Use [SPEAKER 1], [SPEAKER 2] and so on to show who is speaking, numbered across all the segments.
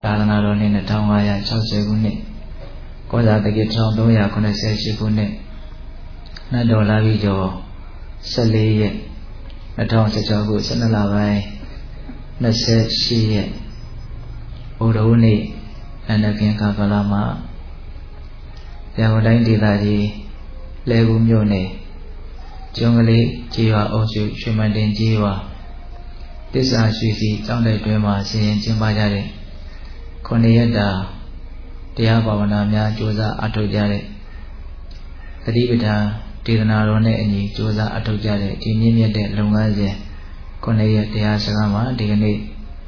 [SPEAKER 1] သာသနာတော်နှစ်2560ခုနှစ်ကောဇာတက္ကီ1388ခုနှစ်နတ်တော်လာပြီကျော်14ရက်2016ခု12လပိုင်း28ရက်ဘုဒ္ဓဟူးနေ့နန္ဒကင်္ကာကလာမှာရန်ကုန်တိုင်းဒေသကြီးလဲကူးမြို့နယ်ကျွန်းကလေးကြီးရွာအုပ်စုရွှေမတင်ကြီးရွာတစ္ဆာရွှေစီကျောင်းတိုက်တွင်မှာဆင်ရင်ကျင်းပကြတဲ့9ရက်တာတရားဘာဝနာများကြိုးစားအထောက်ကြတဲ့သတိပဋ္ဌာန်ဒေသနာတော်နဲ့အညီကြိုးစားအထောက်ကြတဲ့ဒီမြင့်မြတ်တဲ့လုပ်ငန်းစဉ်9ရက်တရားစကားမှာဒီကနေ့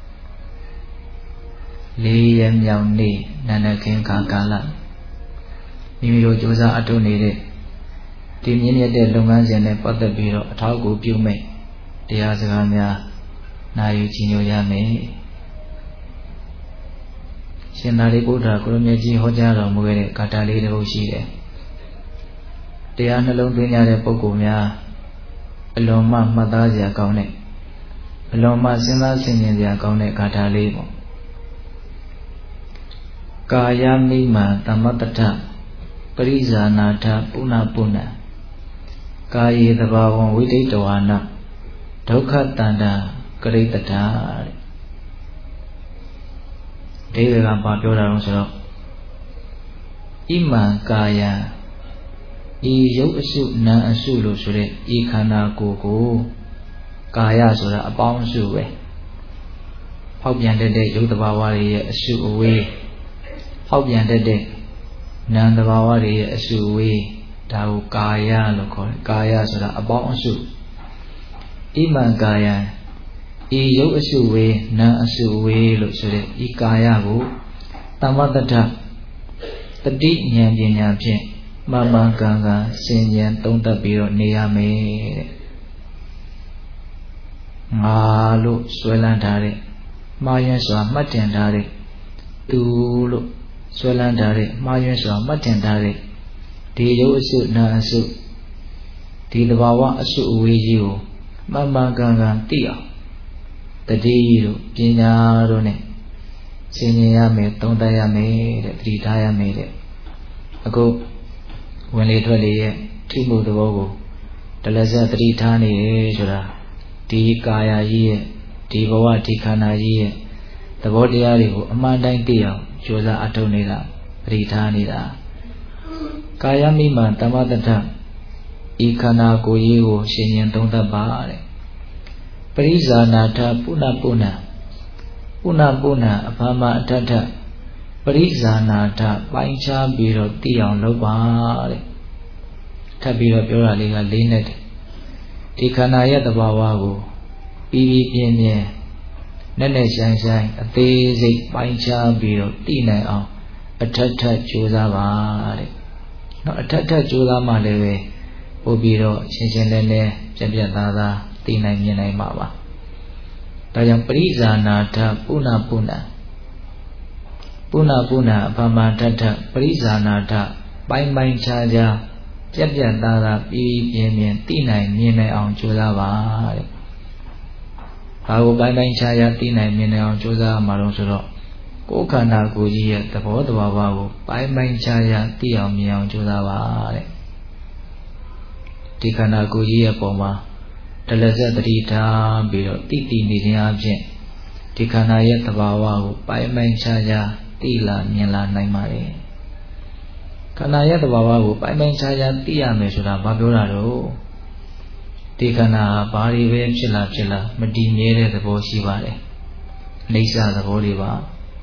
[SPEAKER 1] 4ရက်မြောက်နေ့နန္ဒကင်္ကာကာလမိမိတို့ကြိုးစားအထောက်နေတဲ့ဒီမြင့်မြတ်တဲ့လုပ်ငန်းစဉ်နဲ့ပတ်သက်ပြီးတော့အထောက်အကူပြုမဲ့တရားစကားများနာယူကြည်ညိုရမယ်ရှင်သာရိပုတ္တရာကိုရမြတ်ကြီးဟောကြားတော်မူခဲ့တဲ့ဂါထာလေးတစ်ပုဒ်ရှိတယ်တရားနှလုံးသွင်းကြတဲ့ပုဂ္ဂိုလ်များအလွန်မှမှတ်သားစရာကောင်းတဲ့အလွန်မှစဉ်းစားဆင်ခြင်စရာကောင်းတဲ့ဂါထာလေးပေါ့ကာယမိမံသမတ္တထပရိဇာနာထပုဏ္ဏပုဏ္ဏကာယေသဘာဝံဝိတိတဝါနဒုက္ခတန္တာကရိတ္တထာတဲ့ဒီကဘာပြောတာလဲဆိုတော့ဣမံကာယံဤရုပ်အစုနာမ်အစုလို့ဆိုတဲ့ဤခန္ဓာကိုယ်ကိုကာယဆိုတာအပေါင်းအစုပဲဖောက်ပြန်တဲ့ရုပ်တဘာဝတွေရဲ့အစုအဝေးဖောက်ပြန်တဲ့နာမ်တဘာဝတွေရဲ့အစုအဝေးဒါကိုကာယလို့ခေါ်တယ်ကာယဆိုတာအပေါင်းအစုဣမံကာယံဤရုပ်အစုဝေးနာမ်အစုဝေးလို့ဆိုတဲ့ဤကာယကိုသမတ္တထတတိဉာဏ်ပညာဖြင့်မမှန်ကန်ကန်ဆင်ញံသုံးသပ်ပြီးတော့နေရမယ်တဲ့ငါလို့ဆွဲလန်းထားတဲ့မှားယွင်းစွာမှတ်တင်ထားတဲ့သူလို့ဆွဲလန်းထားတဲ့မှားယွင်းစွာမှတ်တင်ထားတဲ့ဒီရုပ်အစုနာမ်အစုဒီသဘာဝအစုအဝေးကြီးကိုမှန်မှန်ကန်ကန်သိအောင်တတိတို့ပညာတို့နဲ့ဆင်ញင်ရမယ်သုံးသပ်ရမယ်တဲ့သတိထားရမယ်တဲ့အခုဝင်လေထွက်လေရဲ့ထိမှုသဘောကိုတလက်ဆက်သတိထားနေတယ်ဆိုတာဒီကာယကြီးရဲ့ဒီဘဝဒီခန္ဓာကြီးရဲ့သဘောတရားတွေကိုအမှန်တိုင်းသိအောင်ကြိုးစားအထောက်နေတာသတိထားနေတာကာယမိမံသမတ္တထဤခန္ဓာကိုယ်ကြီးကိုရှင်းရင်သုံးသပ်ပါတဲ့ပရိဇာနာထပုဏ္ဏပုဏ္ဏပုဏ္ဏပုဏ္ဏအဖမအထထပရိဇာနာထပိုင်းခြားပြီးတော့သိအောင်လုပ်ပါတဲ့ထပ်ပြီးတော့ပြောတာလေးကလေးနဲ့ဒီခန္ဓာရဲ့သဘာဝကိုပြီးပြီးပြင်းပြင်းနဲ့နဲ့ဆိုင်ဆိုင်အသေးစိတ်ပိုင်းခြားပြီးတော့သိနိုင်အောင်အထက်ထက်ကြိုးစားပါတဲ့နော်အထက်ထက်ကြိုးစားမှလည်းပဲပို့ပြီးတော့ရှင်းရှင်းလင်းလင်းပြတ်ပြတ်သားသားသိနိုင်မြင်နိုင်မှာပါဒါကြောင့်ပရိဇာနာထပုဏ္ဏပုဏ္ဏပုဏ္ဏပုဏ္ဏအဖမထထပရိဇာနာထပိုင်းပိုင်းခြားခြားပြတ်ပြတ်သားသားပြီးပြင်းပြင်းသိနိုင်မြင်နိုင်အောင်ကြိုးစားပါတဲ့ဘာကိုပိုင်းပိုင်းခြားခြားသိနိုင်မြင်နိုင်အောင်ကြိုးစားရမှာတော့ဆိုတော့ကိုယ်ခန္ဓာကိုယ်ကြီးရဲ့သဘောတဘာဝကိုပိုင်းပိုင်းခြားခြားသိအောင်မြင်အောင်ကြိုးစားပါတဲ့ဒီခန္ဓာကိုယ်ကြီးရဲ့ပုံမှာတလက်ဆက်သတိထားပြီးတော့သိသိနေခြင်းအပြင်ဒီခန္ဓာရဲ့သဘာဝကိုပိုင်းပိုင်းခြားခြားသိလာမြင်လာနိုင်ပါတယ်ခန္ဓာရဲ့သဘာဝကိုပိုင်းပိုင်းခြားခြားသိရမယ်ဆိုတာဘာပြောတာတော့ဒီခန္ဓာဘာတွေပဲဖြစ်လာမတည်မြဲတဲ့သဘောရှိပါတယ်အိဋ္ဌသဘောတွေပါ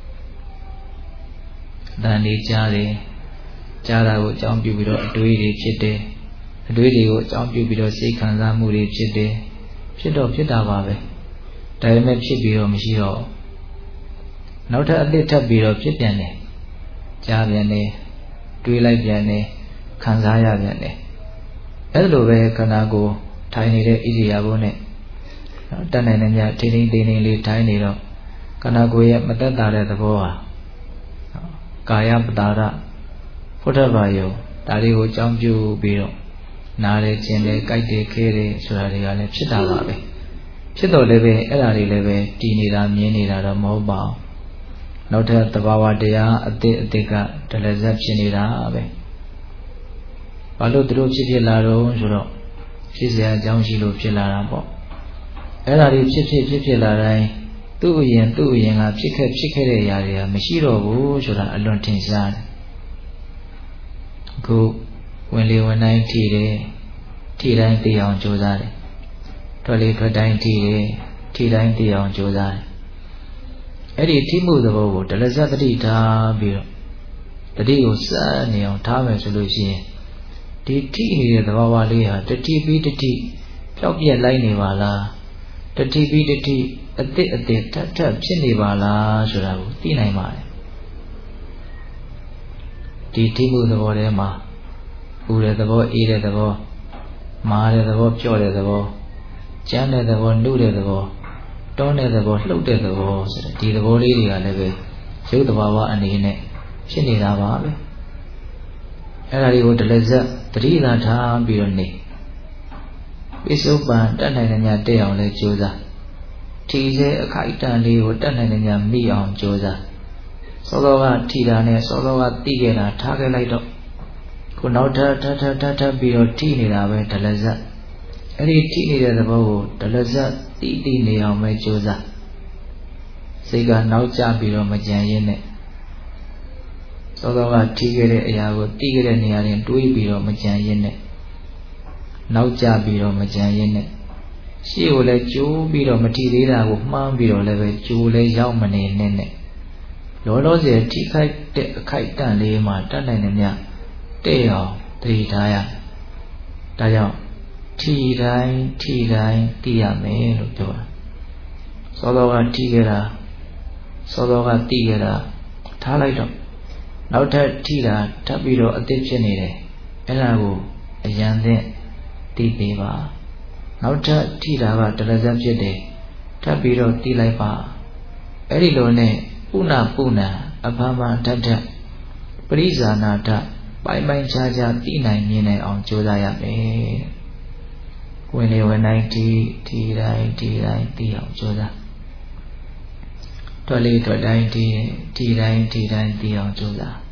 [SPEAKER 1] တန်လေးကြားတယ်ကြားတာကိုအကြောင်းပြုပြီးတော့အတွေးတွေဖြစ်တယ်အတွေးတွေကိုအကြောင်းပြုပြီးတော့စိတ်ခံစားမှုတွေဖြစ်တယ်ဖြစ်တော့ဖြစ်တာပါပဲဒါပေမဲ့ဖြစ်ပြီးတော့မရှိတော့နောက်ထပ်အသစ်ထပ်ပြီးတော့ဖြစ်ပြန်တယ်ကြားပြန်တယ်တွေးလိုက်ပြန်တယ်ခံစားရပြန်တယ်အဲ့လိုပဲခန္ဓာကိုယ်ထိုင်နေတဲ့ဣရိယာပုနဲ့တတ်နိုင်တဲ့မြတ်ထိန်းထိန်းသိမ်းသိမ်းလေးထိုင်နေတော့ခန္ဓာကိုယ်ရဲ့မသက်သာတဲ့သဘောဟာကာယပတာရဖုဒ္ဓဘာယုဒါတွေကိုအကြောင်းပြုပြီးတော့နားတယ်ကျင်တယ်ကြိုက်တယ်ခဲတယ်ဆိုတာတွေကလည်းဖြစ်တာပါပဲဖြစ်တော့လည်းပဲအဲ့ဒါတွေလည်းပဲတည်နေတာမြင်နေတာတော့မဟုတ်ပါဘူးနောက်ထပ်သဘာဝတရားအသစ်ကတလည်းဇက်ဖြစ်နေတာပဲဘာလို့သူတို့ဖြစ်လာတော့ဆိုတော့ဖြစ်เสียအကြောင်းရှိလို့ဖြစ်လာတာပေါ့အဲ့ဒါတွေဖြစ်လာတိုင်းသူ့အရင်ကဖြစ်ခဲ့တဲ့အရာတွေကမရှိတော့ဘူးဆိုတာအလွန်ထင်ရှားတယ်အခုဝင်လေဝင်တိုင်းထိတယ်ထိတိုင်းသိအောင်ကြိုးစားတယ်ထွက်လေထွက်တိုင်းထိတယ်ထိတိုင်းသိအောင်ကြိုးစားတယ်အဲ့ဒီထိမှုသဘောကိုတလဇတ်တတိထားပြီးတော့တတိကိုစနေအောင်ထားမယ်ဆိုလို့ရှိရင်ဒီထိနေတဲ့သဘာဝလေးဟာတတိပြီးတတိဖြောက်ပြက်လိုက်နေပါလားတတိပြီးတတိအသစ်ထပ်ဖြစ်နေပါလားဆိုတာကိုသိနိုင်ပါတယ်ဒီထိမှုသဘောထဲမှာပူတဲ့သဘောအေးတဲ့သဘောမာတဲ့သဘောပြော့တဲ့သဘောကြမ်းတဲ့သဘောနှုတ်တဲ့သဘောတွန်းတဲ့သဘောလှုပ်တဲ့သဘောဆိုတဲ့ဒီသဘောလေးတွေကလည်းပဲရုပ်သဘာဝအနေနဲ့ဖြစ်နေတာပါပဲအဲ့ဒါတွေကိုတလည်းဇက်တတိသာထားပြီးတော့နေပိစုပန်တတ်နိုင်တဲ့ညတက်အောင်လဲကြိုးစားထီစေအခိုက်အတန့်လေးကိုတတ်နိုင်တဲ့ညမိအောင်ကြိုးစားစောစောကထီတာနဲ့စောစောကတိခဲ့တာထားခဲ့လိုက်တော့ခုနောက်ထပ်ပြီးတော့ထိနေတာပဲတလည်းဇက်အဲ့ဒီထိနေတဲ့သဘောကိုတလည်းဇက်တိနေအောင်ပဲကြိုးစားစိတ်ကနောက်ကျပြီးတော့မကြံရင်းနဲ့စောစောကထိခဲ့တဲ့အရာကိုတိခဲ့တဲ့နေရာတွင်တွေးပြီးတော့မကြံရင်းနဲ့နောက်ကျပြီးတော့မကြံရင်းနဲ့ရှေ့ကိုလည်းကျိုးပြီးတော့မထိသေးတာကိုမှန်းပြီးတော့လည်းပဲကျိုးလည်းရောက်မနေနဲ့လောလောဆယ်ထိခိုက်တဲ့အခိုက်အတန့်လေးမှာတတ်နိုင်တဲ့ညတဲ့အောင်တတိထားရဒါကြောင့်ထိတိုင်းသိရမယ်လို့ပြောတာစောစောကထိခဲ့တာစောစောကသိခဲ့တာထားလိုက်တော့နောက်ထပ်ထိတာထပ်ပြီးတော့အသစ်ဖြစ်နေတယ်အဲ့ဒါကိုအရန်နဲ့သိသေးပါနောက်ထပ်ထိတာကတလည်းဇက်ဖြစ်တယ်ထပ်ပြီးတော့သိလိုက်ပါအဲ့ဒီလိုနဲ့ပုဏ္ဏအဖမထထပရိဇာနာထပိုင်းခြားသိနိုင်မြင်နိုင်အောင်ကြိုးစားရမယ်ဝင်လေဝင်တိုင်းထိတိုင်းသိအောင်ကြိုးစားထွက်လေထွက်တိုင်းထိတိုင်းသိအောင်ကြိုးစား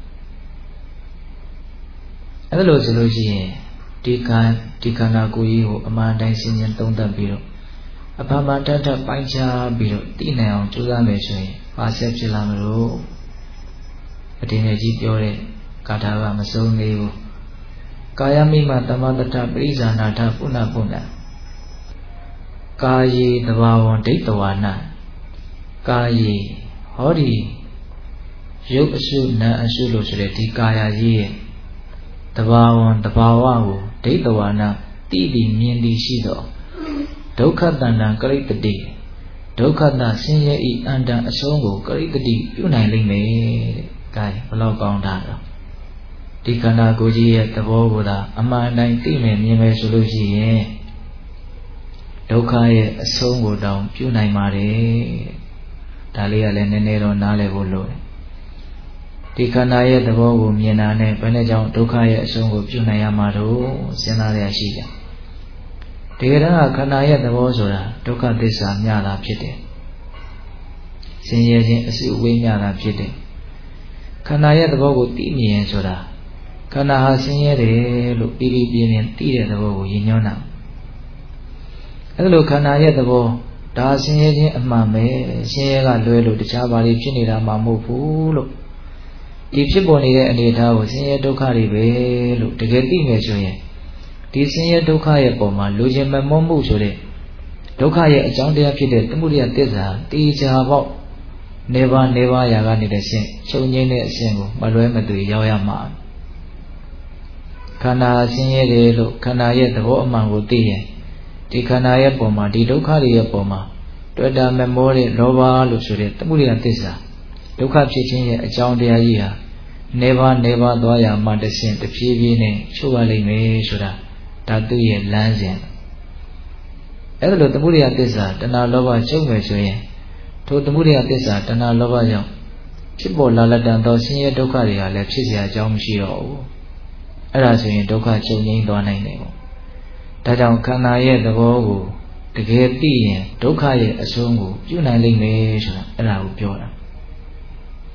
[SPEAKER 1] အဲ့လိုဆိုလို့ရှိရင်ဒီခန္ဓာကိုယ်ကြီးကိုအမှန်တိုင်းရှင်းရှင်းသုံးသပ်ပြီးတော့အဖမထထပိုင်းခြားပြီးတော့သိနိုင်အောင်ကြိုးစားမယ်ဆိုရင်ဘာဆက်ဖြစ်လာမလို့အတင်းကြီးပြောတဲ့ကာထာကမဆုံးသေးဘူးကာယမိမသမတထပရိဇာနာထပုဏ္ဏကာယေသဘာဝံဒိဋ္ဌဝါနကာယေဟောဒီရုပ်အစုနာအစုလို့ဆိုတဲ့ဒီကာယကြီးရဲ့သဘာဝကိုဒိဋ္ဌဝါနတိတိမြင်သည်ရှိသောဒုက္ခတဏ္ဍကရိတ္တိဒုက္ခတဆင်းရဲဤအန္တအဆုံးကိုကရိတ္တိပြုနိုင်လိမ့်မယ်တဲ့။ဒါဘလောက်ကောင်းတာတော့ဒီခန္ဓာကိုယ်ကြီးရဲ့သဘောကိုသာအမှန်တိုင်းသိမယ်မြင်မယ်ဆိုလို့ရှိရင်ဒုက္ခရဲ့အဆုံးကိုတောင်ပြုနိုင်ပါတယ်။ဒါလေးကလည်းနည်းနည်းတော့နားလည်ဖို့လိုတယ်။ဒီခန္ဓာရဲ့သဘောကိုမြင်တာနဲ့ဘယ်နဲ့ကြောင့်ဒုက္ခရဲ့အဆုံးကိုပြုနိုင်ရမှာတော့စဉ်းစားရရှိတယ်။ဒီကရခန္ဓာရဲ့သဘောဆိုတာဒုက္ခသစ္စာမျှတာဖြစ်တယ်။ဆင်းရဲခြင်းအစုအဝေးမျှတာဖြစ်တယ်။ခန္ဓာရဲ့သဘောကိုသိမြင်ဆိုတာခန္ဓာဟာဆင်းရဲတယ်လို့ပြင်းသိတဲ့သဘောကိုရည်ညွှန်းတာအဲ့လိုခန္ဓာရဲ့သဘောဒါဆင်းရဲခြင်းအမှန်ပဲဆင်းရဲကလွဲလို့တခြားဘာတွေဖြစ်နေတာမှမဟုတ်ဘူးလို့ဒီဖြစ်ပေါ်နေတဲ့အနေအထားကိုဆင်းရဲဒုက္ခတွေပဲလို့တကယ်သိမယ်ဆိုရင်ဒီဆင်းရဲဒုက္ခရဲ့ပုံမှာလူချင်းမမုန်းမှုဆိုတဲ့ဒုက္ခရဲ့အကြောင်းတရားဖြစ်တဲ့သမုဒယသစ္စာတေချာပေါက်နေပါရာကနေတဲ့အဆင့်ချုပ်ငြိမ်းတဲ့အဆင့်ကိုမလွဲမသွေရောက်ရမှာခန္ဓာဆင်းရဲတယ်လို့ခန္ဓာရဲ့သဘောအမှန်ကိုသိရင်ဒီခန္ဓာရဲ့ပုံမှာဒီဒုက္ခတွေရဲ့ပုံမှာတွေ့တာမမောတဲ့လောဘလို့ဆိုတဲ့သမုဒယသစ္စာဒုက္ခဖြစ်ခြင်းရဲ့အကြောင်းတရားကြီးဟာနေပါသွားရမှတဆင့်တဖြည်းဖြည်းနဲ့ချုပ်ရလိမ့်မယ်ဆိုတာဒါသူ့ရဲ့လမ်းစဉ်အဲ့ဒါလို့သမုဒယသစ္စာတဏှာလောဘချုပ်မယ်ဆိုရင်ထိုသမုဒယသစ္စာတဏှာလောဘကြောင့်ဖြစ်ပေါ်လာလက်တန်သောဆင်းရဲဒုက္ခတွေဟာလည်းဖြစ်เสียအကြောင်းမရှိတော့ဘူးအဲ့ဒါဆိုရင်ဒုက္ခချုပ်ငြိမ်းသွားနိုင်တယ်ပေါ့ဒါကြောင့်ခန္ဓာရဲ့သဘောကိုတကယ်သိရင်ဒုက္ခရဲ့အဆုံးကိုပြုနိုင်လိမ့်မယ်ဆိုတာအဲ့ဒါကိုပြောတာ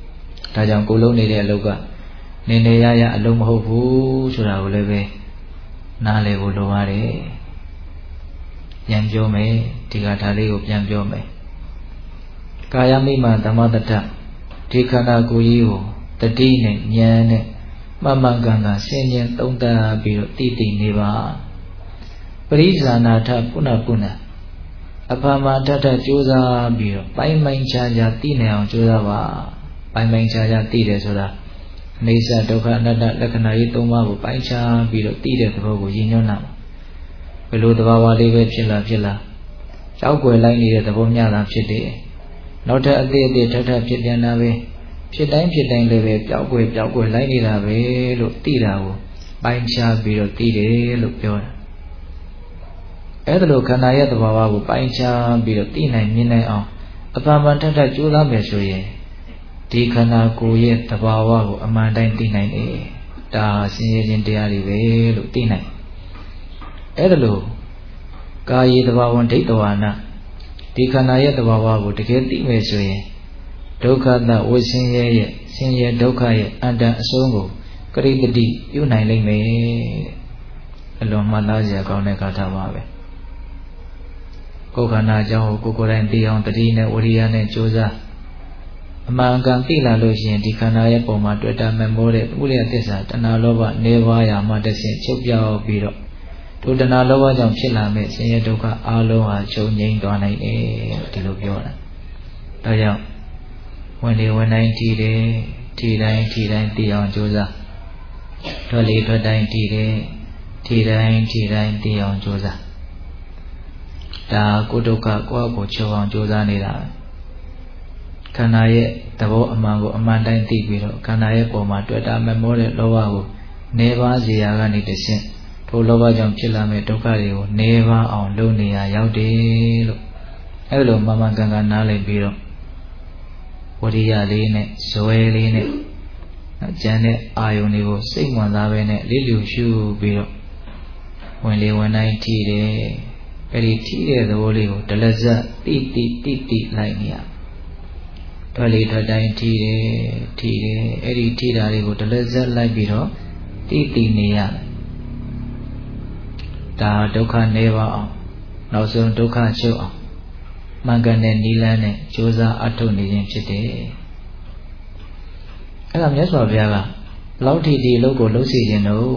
[SPEAKER 1] ဒါကြောင့်ကိုလုံးနေတဲ့အလုပ်ကနေနေရရအလုံးမဟုတ်ဘူးဆိုတာကိုလည်းပဲနားလည်ဖို့လိုပါတယ်ပြန်ပြောမယ်ဒီကဒါလေးကိုပြန်ပြောမယ်ကာယမိမာသမတ္တဒီခန္ဓာကိုယ်ကြီးကိုတတိနဲ့ဉာဏ်နဲ့မှန်မှန်ကန်ကန်ဆင်ញင်သုံးသပ်ပြီးတော့တည်တည်နေပါပရိဇာနာထပုဏ္ဏပုဏ္ဏအဖာမထထကြိုးစားပြီးတော့ပိုင်းပိုင်းခြားခြားသိနေအောင်ကြိုးစားပါပိုင်းပိုင်းခြားခြားသိတယ်ဆိုတာအိဋ္ဌဒုက္ခအနတ္တလက္ခဏာကြီး၃ပါးကိုပိုင်းခြားပြီးတော့သိတဲ့သဘောကိုရည်ညွှန်းတာဘယ်လိုသဘာဝလေးပဲဖြစ်လာကြောက်ွယ်လိုက်နေတဲ့သဘောမျှတာဖြစ်တယ်နောက်ထပ်အသေးအသေးထထဖြစ်ပြန်တာပဲဖြစ်တိုင်းလည်းပဲပျောက်ွယ်လိုက်နေတာပဲလို့သိတာကိုပိုင်းခြားပြီးတော့သိတယ်လို့ပြောတာအဲ့ဒါလိုခန္ဓာရဲ့သဘာဝကိုပိုင်းခြားပြီးတော့သိနိုင်မြင်နိုင်အောင်အပ္ပမထထကြိုးစားမယ်ဆိုရင်ဒီခန္ဓာကိုယ်ရဲ့သဘာဝကိုအမှန်တိုင်းသိနိုင်တယ်ဒါဆင်းရဲခြင်းတရားတွေပဲလို့သိနိုင်အဲ့ဒါလို့ကာယေသဘာဝဒိဋ္ဌဝါနဒီခန္ဓာရဲ့သဘာဝကိုတကယ်သိမယ်ဆိုရင်ဒုက္ခသဝိဆင်းရဲရဲ့ဆင်းရဲဒုက္ခရဲ့အတ္တအဆုံးကိုကရိတတိပြုနိုင်လိမ့်မယ်အလွန်မှတ်သားစရာကောင်းတဲ့ကာထာပါပဲကိုယ်ခန္ဓာအကြောင်းကိုကိုယ်တိုင်သိအောင်တတိနဲ့ဝိရိယနဲ့ကြိုးစားအမှန်ကန်သိလာလို့ရှိရင်ဒီခန္ဓာရဲ့ပုံမှာတွေ့တာမမောတဲ့ဥရိယသစ္စာတဏှာလောဘနေပါရမှတစ်ဆင့်ချုပ်ပြောက်ပြီးတော့ဒုတဏှာလောဘကြောင့်ဖြစ်လာမဲ့ဆင်းရဲဒုက္ခအလုံးဟာချုပ်ငြိမ်းသွားနိုင်တယ်ဒီလိုပြောတာဒါကြောင့်ဝင်လေဝင်တိုင်းထီတယ်ထီတိုင်းသိအောင်ကြိုးစားထွက်လေထွက်တိုင်းထီတယ်ထီတိုင်းသိအောင်ကြိုးစားဒါကိုဒုက္ခကိုယ့်ကိုချုပ်အောင်ကြိုးစားနေတာခန္ဓာရဲ့သဘောအမှန်ကိုအမှန်တိုင်းသိပြီးတော့ခန္ဓာရဲ့ပုံမှာတွေ့တာမမောတဲ့လောဘကိုနေပါစေရာကနေတဆင့်ထိုလောဘကြောင့်ဖြစ်လာမဲ့ဒုက္ခတွေကိုနေပါအောင်လုပ်နေရရောက်တယ်လို့အဲ့လိုမှန်မှန်ကန်ကန်နားလည်ပြီးတော့ဝရိယလေးနဲ့ဇွဲလေးနဲ့ကျန်တဲ့အာယုန်တွေကိုစိတ်ဝင်စားပဲနဲ့လေးလျူရှုပြီးတော့ဝင်လေဝင်တိုင်းထီတယ်အဲ့ဒီထီတဲ့သဘောလေးကိုဒလဇတ်တိလိုက်နေရထွက်လေထွက်တိုင်းထီတယ်အဲ့ဒီထီတာလေးကိုဒလဇတ်လိုက်ပြီးတော့တိနေရဒါဒုက္ခနေပါအောင်နောက်ဆုံးဒုက္ခချုပ်အောင်မှန်ကန်တဲ့နိလန်းနဲ့ကြိုးစားအထုတ်နေခြင်းဖြစ်တယ်အဲ့ဒါမြတ်စွာဘုရားကလောက်ထီဒီအလုပ်ကိုလုပ်စီခြင်းတို့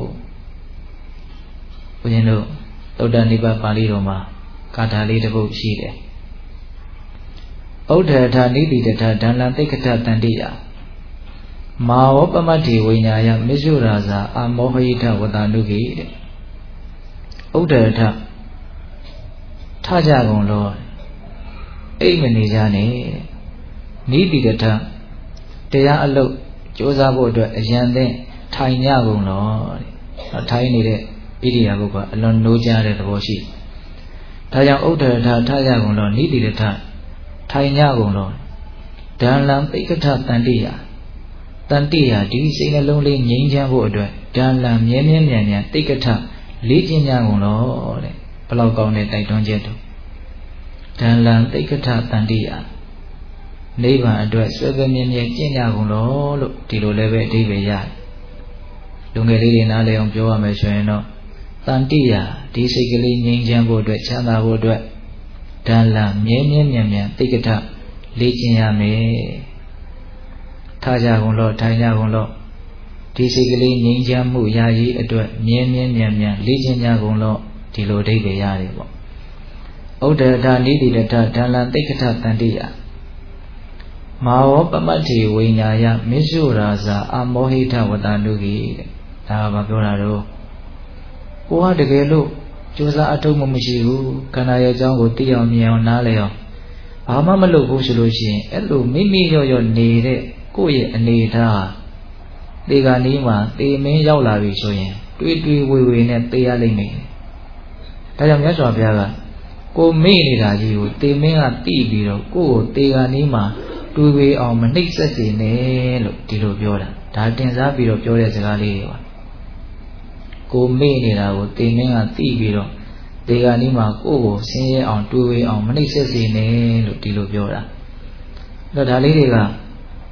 [SPEAKER 1] ဘုရင်တို့သုတ္တနိဗ္ဗာန်ပါဠိတော်မှာကာထာလေးတစ်ပုဒ်ရှိတယ်ဥဒ္ဓထာနိတိတထဒန္လံသိက္ခတတန္တိယမာဝပမတ္တိဝိညာယမစ္ဆုရာဇာအမောဟိထဝတ္တနုကိတဲ့ဥဒ္ဓထထကြကုန်လောအိမ်မနေကြနဲ့နိတိတထတရားအလုပ်ကြိုးစားဖို့အတွက်အရန်တဲ့ထိုင်ကြကုန်လောတဲ့ထိုင်နေတဲ့ဣရိယာပုဂ္ဂိုလ်အလွန်နိုးကြတဲ့သဘောရှိဒါကြောင့်ဥဒ္ဓထထကြကုန်လောနိတိတထထိုင်ကြကုန်လောဒန္လံသိက္ခတတန္တိယဒီစိတ်နှလုံးလေးငြိမ်းချမ်းဖို့အတွက်ဒန္လံမြဲမြန်သိက္ခတလေ့ကျင့်ကြကုန်လောတဲ့ဘလောက်ကောင်းတဲ့တိုက်တွန်းချက်တို့ဒန္လံသိက္ခတတန္တိယနိဗ္ဗာန်အတွက်ဆွေပဲမြဲကျင့်ကြကုန်လောလို့ဒီလိုလည်းပဲအဓိပ္ပာယ်ရတယ်လူငယ်လေးတွေနားလည်အောင်ပြောရမယ်ဆိုရင်တော့တန္တိယဒီစိတ်ကလေးငြိမ်းချမ်းဖို့အတွက်ချမ်းသာဖို့အတွက်ဒန္လံမြဲသိက္ခတလေ့ကျင့်ရမယ်ထားကြကုန်လောထိုင်ကြကုန်လောဒီစိတ်ကလေးငြိမ်းချမ်းမှုရာကြီးအတွက်မြဲလေ့ကျင့်ကြကုန်လောဒီလိုအဓိပ္ပာယ်ရတယ်ပေါ့ဥဒ္ဓထာနိတိတထဒန္လံသိက္ခတတန္တိယမာဝပမတ္တိဝိညာယမစ္ဆုရာဇာအမောဟိထဝတ္တနုကိတဲ့ဒါကဘာပြောတာတော့ကိုကတကယ်လို့ကြိုးစားအထုတ်မှုမရှိဘူးခန္ဓာရဲ့အကြောင်းကိုသိအောင်မြင်အောင်နားလည်အောင်ဘာမှမလုပ်ဘူးဆိုလို့ရှိရင်အဲ့လိုမိမိရော့နေတဲ့ကိုယ့်ရဲ့အနေထားဒီကနေ့မှတေမင်းရောက်လာပြီဆိုရင်တွေးဝေနဲ့သိရလိမ့်မယ်ဒါကြောင့်မြတ်စွာဘုရားကကိုမေ့နေတာကြီးကိုတေမင်းကသိပြီးတော့ကိုယ့်ကိုတေကနေ့မှတွေးဝေအောင်မနှိပ်စက်စေနဲ့လို့ဒီလိုပြောတာဒါတင်စားပြီးတော့ပြောတဲ့စကားလေးတွေပါကိုမေ့နေတာကိုတေမင်းကသိပြီးတော့တေကနေ့မှကိုယ့်ကိုဆင်းရဲအောင်တွေးဝေအောင်မနှိပ်စက်စေနဲ့လို့ဒီလိုပြောတာအဲ့တော့ဒါလေးတွေက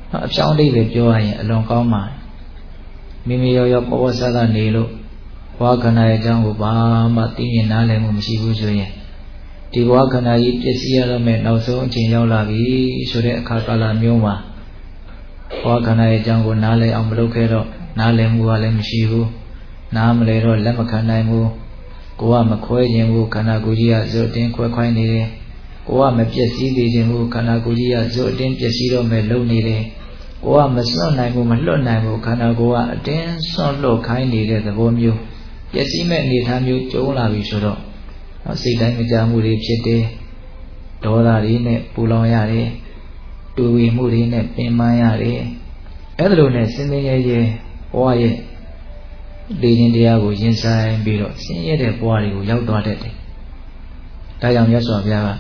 [SPEAKER 1] အပြောင်းအလဲပဲပြောရရင်အလွန်ကောင်းပါမိမိရောပေါ်ပေါ်ဆဆနေလို့ဘဝခန္ဓာရဲ့အကြောင်းကိုဘာမှသိမြင်နားလည်မှုမရှိဘူးဆိုရင်ဒီဘဝခန္ဓာကြီးပျက်စီးရတော့မဲ့နောက်ဆုံးအချိန်ရောက်လာပြီဆိုတဲ့အခါကာလမျိုးမှာဘဝခန္ဓာရဲ့အကြောင်းကိုနားလည်အောင်မလုပ်ခဲ့တော့နားလည်မှုကလည်းမရှိဘူးနားမလဲတော့လက်မခံနိုင်ဘူးကိုယ်ကမခွဲခြင်းဘူးခန္ဓာကိုယ်ကြီးကဇွတ်တင်းခွဲခိုင်းနေတယ်ကိုယ်ကမပျက်စီးသေးခြင်းဘူးခန္ဓာကိုယ်ကြီးကဇွတ်တင်းပျက်စီးတော့မဲ့လုံနေတယ်ကိုယ်ကမစွန့်နိုင်ဘူးမလွတ်နိုင်ဘူးခန္ဓာကိုယ်ကအတင်းစွန့်လွတ်ခိုင်းနေတဲ့သဘောမျိုးပျက်စီးမဲ့အနေအထားမျိုးကျုံလာပြီဆိုတော့စိတ်တိုင်းမကြမှုတွေဖြစ်တယ်ဒေါသတွေနဲ့ပူလောင်ရတယ်တူဝီမှုတွေနဲ့ပင်ပန်းရတယ်အဲ့ဒါလိုနဲ့စင်စင်ရဲရဲဘဝရဲ့လေခြင်းတရားကိုရင်ဆိုင်ပြီးတော့ဆင်းရဲတဲ့ဘဝတွေကိုရောက်သွားတတ်တယ်ဒါကြောင့်မြတ်စွာဘုရားက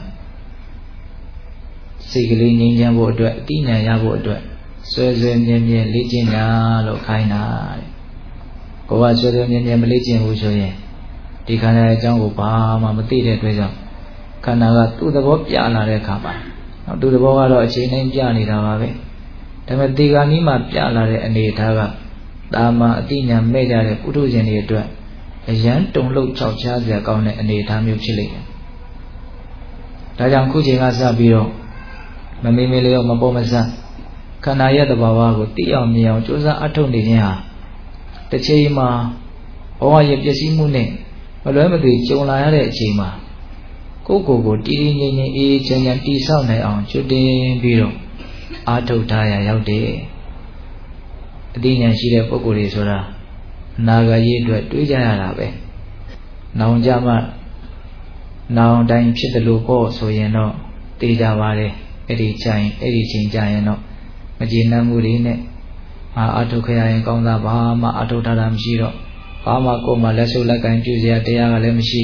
[SPEAKER 1] စိတ်ကလေးငြိမ်းချမ်းဖို့အတွက်အတိညာရဖို့အတွက်ဆွဲဆွဲမြဲမြဲလေ့ကျင့်တာလို့ခိုင်းတာတဲ့ကိုယ်ကဆွဲဆွဲမြဲမြဲမလေ့ကျင့်ဘူးဆိုရင်ဒီခန္ဓာရဲ့အကြောင်းကိုဘာမှမသိတဲ့အတွက်ကြောင့်ခန္ဓာကသူ့သဘောပြလာတဲ့အခါမှာသူ့သဘောကတော့အချိန်တိုင်းပြနေတာပါပဲဒါပေမဲ့ဒီကနေ့မှပြလာတဲ့အနေအထားကတာမန်အတိညာမဲ့ကြတဲ့ပုထုဇဉ်တွေအတွက်အရန်တုံလှုပ်ခြောက်ခြားစရာကောင်းတဲ့အနေအထားမျိုးဖြစ်လိမ့်မယ်ဒါကြောင့်ခုချိန်ကစပြီးတော့မမေ့မေ့လျော့မပေါ်မဆခန္ဓာရဲ့သဘာဝကိုသိအောင်မြင်အောင်ကြိုးစားအထောက်နေခြင်းဟာတစ်ချိန်မှာဘဝရဲ့ပျက်စီးမှုနဲ့မလွဲမသွေကြုံလာရတဲ့အချိန်မှာကိုယ့်ကိုယ်ကိုတည်တည်ငြိမ်ငြိမ်အေးအေးချမ်းချမ်းတည်ဆောက်နိုင်အောင်ကျွတ်တင်ပြီးတော့အားထုတ်ထားရရောက်တယ်အသိဉာဏ်ရှိတဲ့ပုဂ္ဂိုလ်တွေဆိုတာအနာဂတ်ရေးအတွက်တွေးကြရတာပဲနောင်ကြမှနောင်တိုင်းဖြစ်တယ်လို့ပေါ့ဆိုရင်တော့သိကြပါတယ်အဲ့ဒီချိန်ကြရင်တော့မကျေနပ်မှုတွေနဲ့အာထုတ်ခရရင်ကောင်းတာဘာမှအထုတ်ထားတာမရှိတော့ဘာမှကိုယ်မှလက်ဆုပ်လက်ကင်ပြုစရာတရားကလည်းမရှိ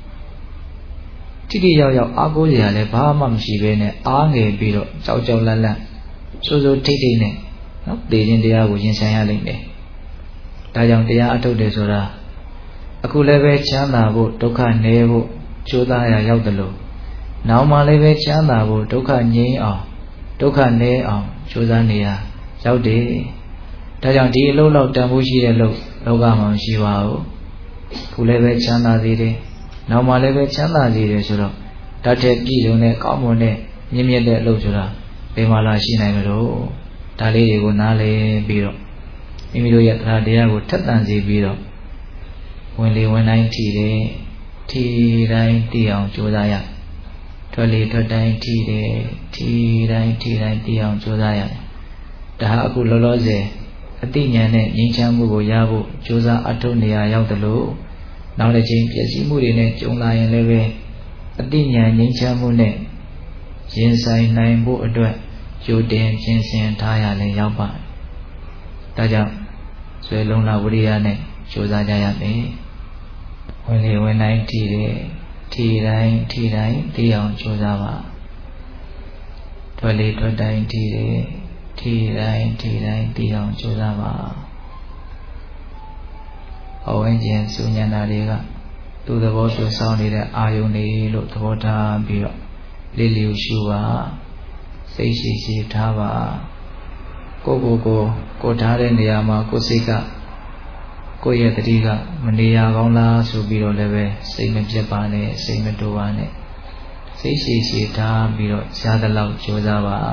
[SPEAKER 1] တိတိယောက်ယောက်အားကိုးစရာလည်းဘာမှမရှိဘဲနဲ့အားငယ်ပြီးတော့ကြောက်ကြောက်လန့်လန့်စိုးစိုးထိတ်ထိတ်နဲ့နော်သိခြင်းတရားကိုရင်ဆိုင်ရလိမ့်မယ်ဒါကြောင့်တရားအထုတ်တယ်ဆိုတာအခုလည်းပဲချမ်းသာဖို့ဒုက္ခနည်းဖို့ကြိုးစားရရောက်တယ်လို့နောက်မှလည်းပဲချမ်းသာဖို့ဒုက္ခငြိမ်းအောင်ဒုက္ခနည်းအောင်ကြိုးစားနေရရောက်တယ်ဒါကြောင့်ဒီအလုပ်လောက်တန်ဖိုးရှိတဲ့လို့လောကမှာမရှိပါဘူးခုလည်းပဲချမ်းသာသေးတယ်နောက်မှလည်းပဲချမ်းသာသေးတယ်ဆိုတော့ဓာတ်ထက်ပြည်လုံးနဲ့ကောင်းမွန်တဲ့မြင့်မြတ်တဲ့အလုပ်ဆိုတာဘယ်မှာလာရှိနိုင်မလို့ဒါလေးတွေကိုနားလည်ပြီးတော့မိမိတို့ရဲ့တရားကိုထက်သန်စေပြီးတော့ဝင်လေဝင်တိုင်းထီတယ်ထီတိုင်းတည်အောင်ကြိုးစားရထွက်လေထွက်တိုင်းထီတယ်ထီတိုင်းတည်အောင်ကြိုးစားရတယ်ဒါဟာအခုလောလောဆယ်အတိညာနဲ့ငြိမ်းချမ်းမှုကိုရဖို့ကြိုးစားအထောက်နေရရောက်တယ်လို့နောက်တစ်ချိန်ပြည့်စည်မှုတွေနဲ့ကြုံလာရင်လည်းပဲအတိညာငြိမ်းချမ်းမှုနဲ့ရင်ဆိုင်နိုင်ဖို့အတွက်ကြိုတင်ပြင်ဆင်ထားရလဲရောက်ပါတယ်ဒါကြောင့်ဆွေလုံးလာဝိရိယနဲ့ကြိုးစားကြရမယ်ဝင်လေဝင်တိုင်းထီတယ်ထီတိုင်းသိအောင်ကြိုးစားပါထွက်လေထွက်တိုင်းထီတယ်ထီတိုင်းသိအောင်ကြိုးစားပါအဝိဉ္ဇဉ်စုဉဏ္ဍာတွေကသူ့သဘောသူစောင့်နေတဲ့အာယုန်တွေလို့သဘောထားပြီးတော့လေးလျူရှုပါစိတ်ရှိထားပါကိုထားတဲ့နေရာမှာကိုယ်စိတ်ကကိုယ့်ရဲ့တတိကမနေရကောင်းလားဆိုပြီးတော့လည်းပဲစိတ်မပြတ်ပါနဲ့စိတ်မတိုးပါနဲ့စိတ်ရှိထားပြီးတော့ရှားသလောက်ကြိုးစားပါ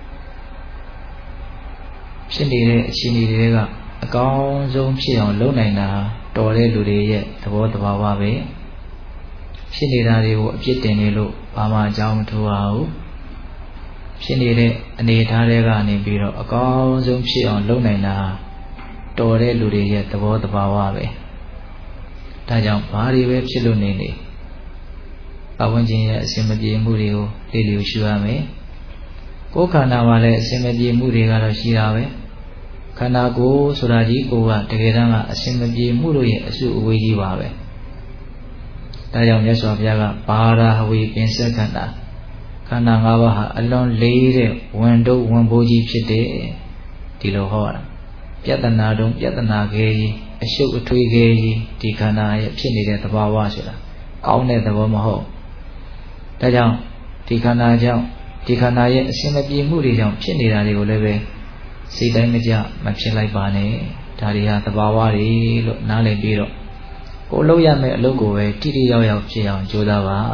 [SPEAKER 1] ဖြစ်နေတဲ့အခြေအနေတွေကအကောင်းဆုံးဖြစ်အောင်လုပ်နိုင်တာတော်တဲ့လူတွေရဲ့သဘောတဘာဝပဲဖြစ်နေတာတွေကိုအပြစ်တင်နေလို့ဘာမှအကြောင်းမထူပါဘူးဖြစ်နေတဲ့အနေအထားတွေကနေပြီးတော့အကောင်းဆုံးဖြစ်အောင်လုပ်နိုင်တာတော်တဲ့လူတွေရဲ့သဘောတဘာဝပဲဒါကြောင့်ဘာတွေပဲဖြစ်လို့နေပတ်ဝန်းကျင်ရဲ့အစင်မပြေမှုတွေကိုလေ့လျူရှုရမယ်ကိုယ်ခန္ဓာမှာလည်းအစင်မပြေမှုတွေကတော့ရှိတာပဲခန္ဓာကိုယ်ဆိုတာကြီးကိုယ်ကတကယ်တမ်းကအစင်မပြေမှုတို့ရဲ့အစုအဝေးကြီးပါပဲဒါကြောင့်မြတ်စွာဘုရားကဘာရာဟဝေပင်စခန္ဓာခန္ဓာ၅ပါးဟာအလွန်လေးတဲ့ဝန်တုပ်ဝန်ပိုးကြီးဖြစ်တယ်ဒီလိုဟောတာပြဿနာတုံးပြဿနာခဲကြီးအရှုပ်အထွေးခဲကြီးဒီခန္ဓာရဲ့ဖြစ်နေတဲ့သဘာဝဆိုတာကောင်းတဲ့သဘောမဟုတ်ဒါကြောင့်ဒီခန္ဓာကြောင့်ဒီခန္ဓာရဲ့အစင်မပြေမှုတွေကြောင့်ဖြစ်နေတာတွေကိုလည်းပဲစိတ်တိုင်းမကြမဖြစ်လိုက်ပါနဲ့ဒါတွေဟာသဘာဝတွေလို့နားလည်ပြီးတော့ကိုလုပ်ရမယ့်အလုပ်ကိုပဲတိတိယောက်ယောက်ဖြစ်အောင်ကြိုးစားပါ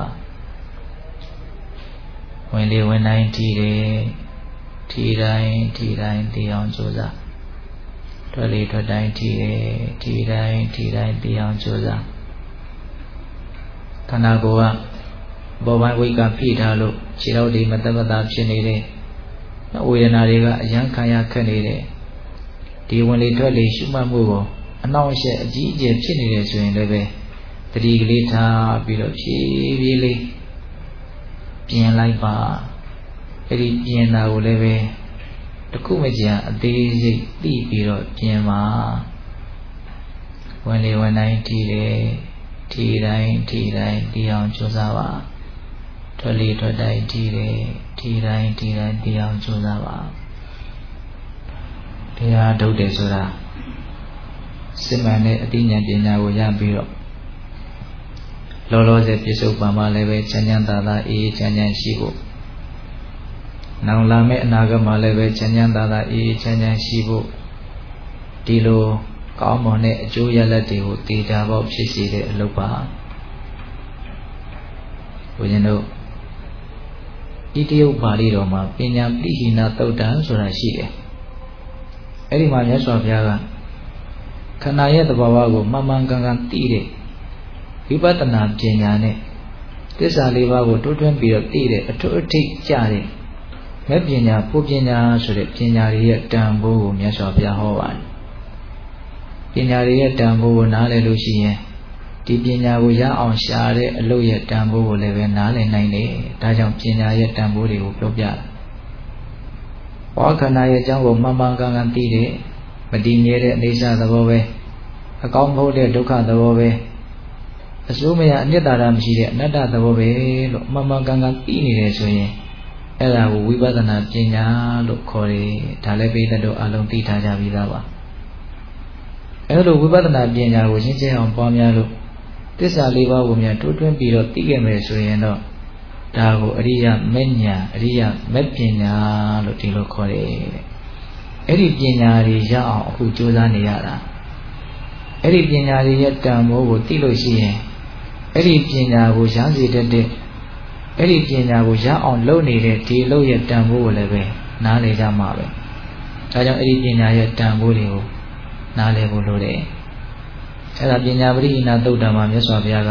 [SPEAKER 1] ဝင်လေဝင်တိုင်းထီတယ်ထီတိုင်းသိအောင်ကြိုးစားထွက်လေထွက်တိုင်းထီတယ်ထီတိုင်းသိအောင်ကြိုးစားခန္ဓာကိုယ်ကဘောပိုင်းဝိကဖိထားလို့ခြေထောက်တွေမသက်မသာဖြစ်နေတယ်ဝေဒနာတွေကအယံခံရခက်နေတယ်ဒီဝင်လေထွက်လေရှုမှတ်မှုကိုအနှောင့်အယှက်အကြီးအကျယ်ဖြစ်နေတယ်ဆိုရင်လည်းပဲတတိကလေးထားပြီးတော့ဖြည်းဖြည်းလေးပြင်လိုက်ပါအဲ့ဒီပြင်တာကိုလည်းပဲတခုမကြံအသေးစိတ်သိပြီးတော့ပြင်ပါဝင်လေဝင်တိုင်းထီတယ်ထီတိုင်းသိအောင်ကြိုးစားပါထွက်လေထွက်တိုင်းထီတယ်ထီတိုင်းသိအောင်ကြိုးစားပါတရားထုတ်တယ်ဆိုတာစစ်မှန်တဲ့အသိဉာဏ်ပညာကိုရပြီးတော့လောလောဆယ်ပြစ္ဆုတ်ပံမှာလည်းပဲချမ်းချမ်းသာသာအေးချမ်းချမ်းရှိဖို့နောင်လာမယ့်အနာဂတ်မှာလည်းပဲချမ်းချမ်းသာသာအေးချမ်းချမ်းရှိဖို့ဒီလိုကောင်းမွန်တဲ့အကျိုးရလဒ်တွေကိုတည်တာပေါ့ဖြစ်စေတဲ့အလုပ်ပါဘုရင်တို့ဤတရုတ်ပါဠိတော်မှာပညာပိဟိနသုတ်တံဆိုတာရှိတယ်အဲ့ဒီမှာမြတ်စွာဘုရားကခန္ဓာရဲ့သဘာဝကိုမှန်မှန်ကန်ကန်သိတဲ့ဝိပဿနာပညာနဲ့သစ္စာလေးပါးကိုတိုးထွင်းပြီးတော့သိတဲ့အထွတ်အထိပ်ကြတဲ့မဲ့ပညာပူပညာဆိုတဲ့ပညာတွေရဲ့တန်ဖိုးကိုမြတ်စွာဘုရားဟောပါတယ်ပညာတွေရဲ့တန်ဖိုးကိုနားလည်လို့ရှိရင်ဒီပညာကိုရအောင်ရှာတဲ့အလုပ်ရဲ့တန်ဖိုးကိုလည်းပဲနားလည်နိုင်တယ်ဒါကြောင့်ပညာရဲ့တန်ဖိုးတွေကိုပြောပြတာဘောခန္ဓာရဲ့အကြောင်းကိုမှန်မှန်ကန်ကန်သိတဲ့မတည်မြဲတဲ့အိဋ္ဌသဘောပဲအကောင်းမဟုတ်တဲ့ဒုက္ခသဘောပဲအစိုးမရအနိတ္တရာမရှိတဲ့အနတ္တသဘောပဲလို့မှန်မှန်ကန်ကန်သိနေတယ်ဆိုရင်အဲ့ဒါကိုဝိပဿနာပညာလို့ခေါ်တယ်ဒါလည်းပိဋကတို့အလုံးသိထားကြပြီးသားပါအဲ့လိုဝိပဿနာပညာကိုရှင်းရှင်းအောင်ပွားများလို့သစ္စာလေးပါးကိုများတိုးထွင်းပြီးတော့သိခဲ့မယ်ဆိုရင်တော့ဒါကိုအရိယမဉ္ဇဏ်အရိယမပညာလို့ဒီလိုခေါ်တယ်တဲ့အဲ့ဒီပညာတွေရအောင်အခုကြိုးစားနေရတာအဲ့ဒီပညာတွေရဲ့တန်ဖိုးကိုသိလို့ရှိရင်အဲ့ဒီပညာကိုရစေတတ်တဲ့အဲ့ဒီပညာကိုရအောင်လုပ်နေတဲ့ဒီလုပ်ရဲ့တန်ဖိုးကိုလည်းပဲနားလည်ကြမှာပဲဒါကြောင့်အဲ့ဒီပညာရဲ့တန်ဖိုးတွေကိုနားလည်ဖို့လိုတယ်အဲ့ဒါပညာပရိဟိနသုတ်တံမှာမြတ်စွာဘုရားက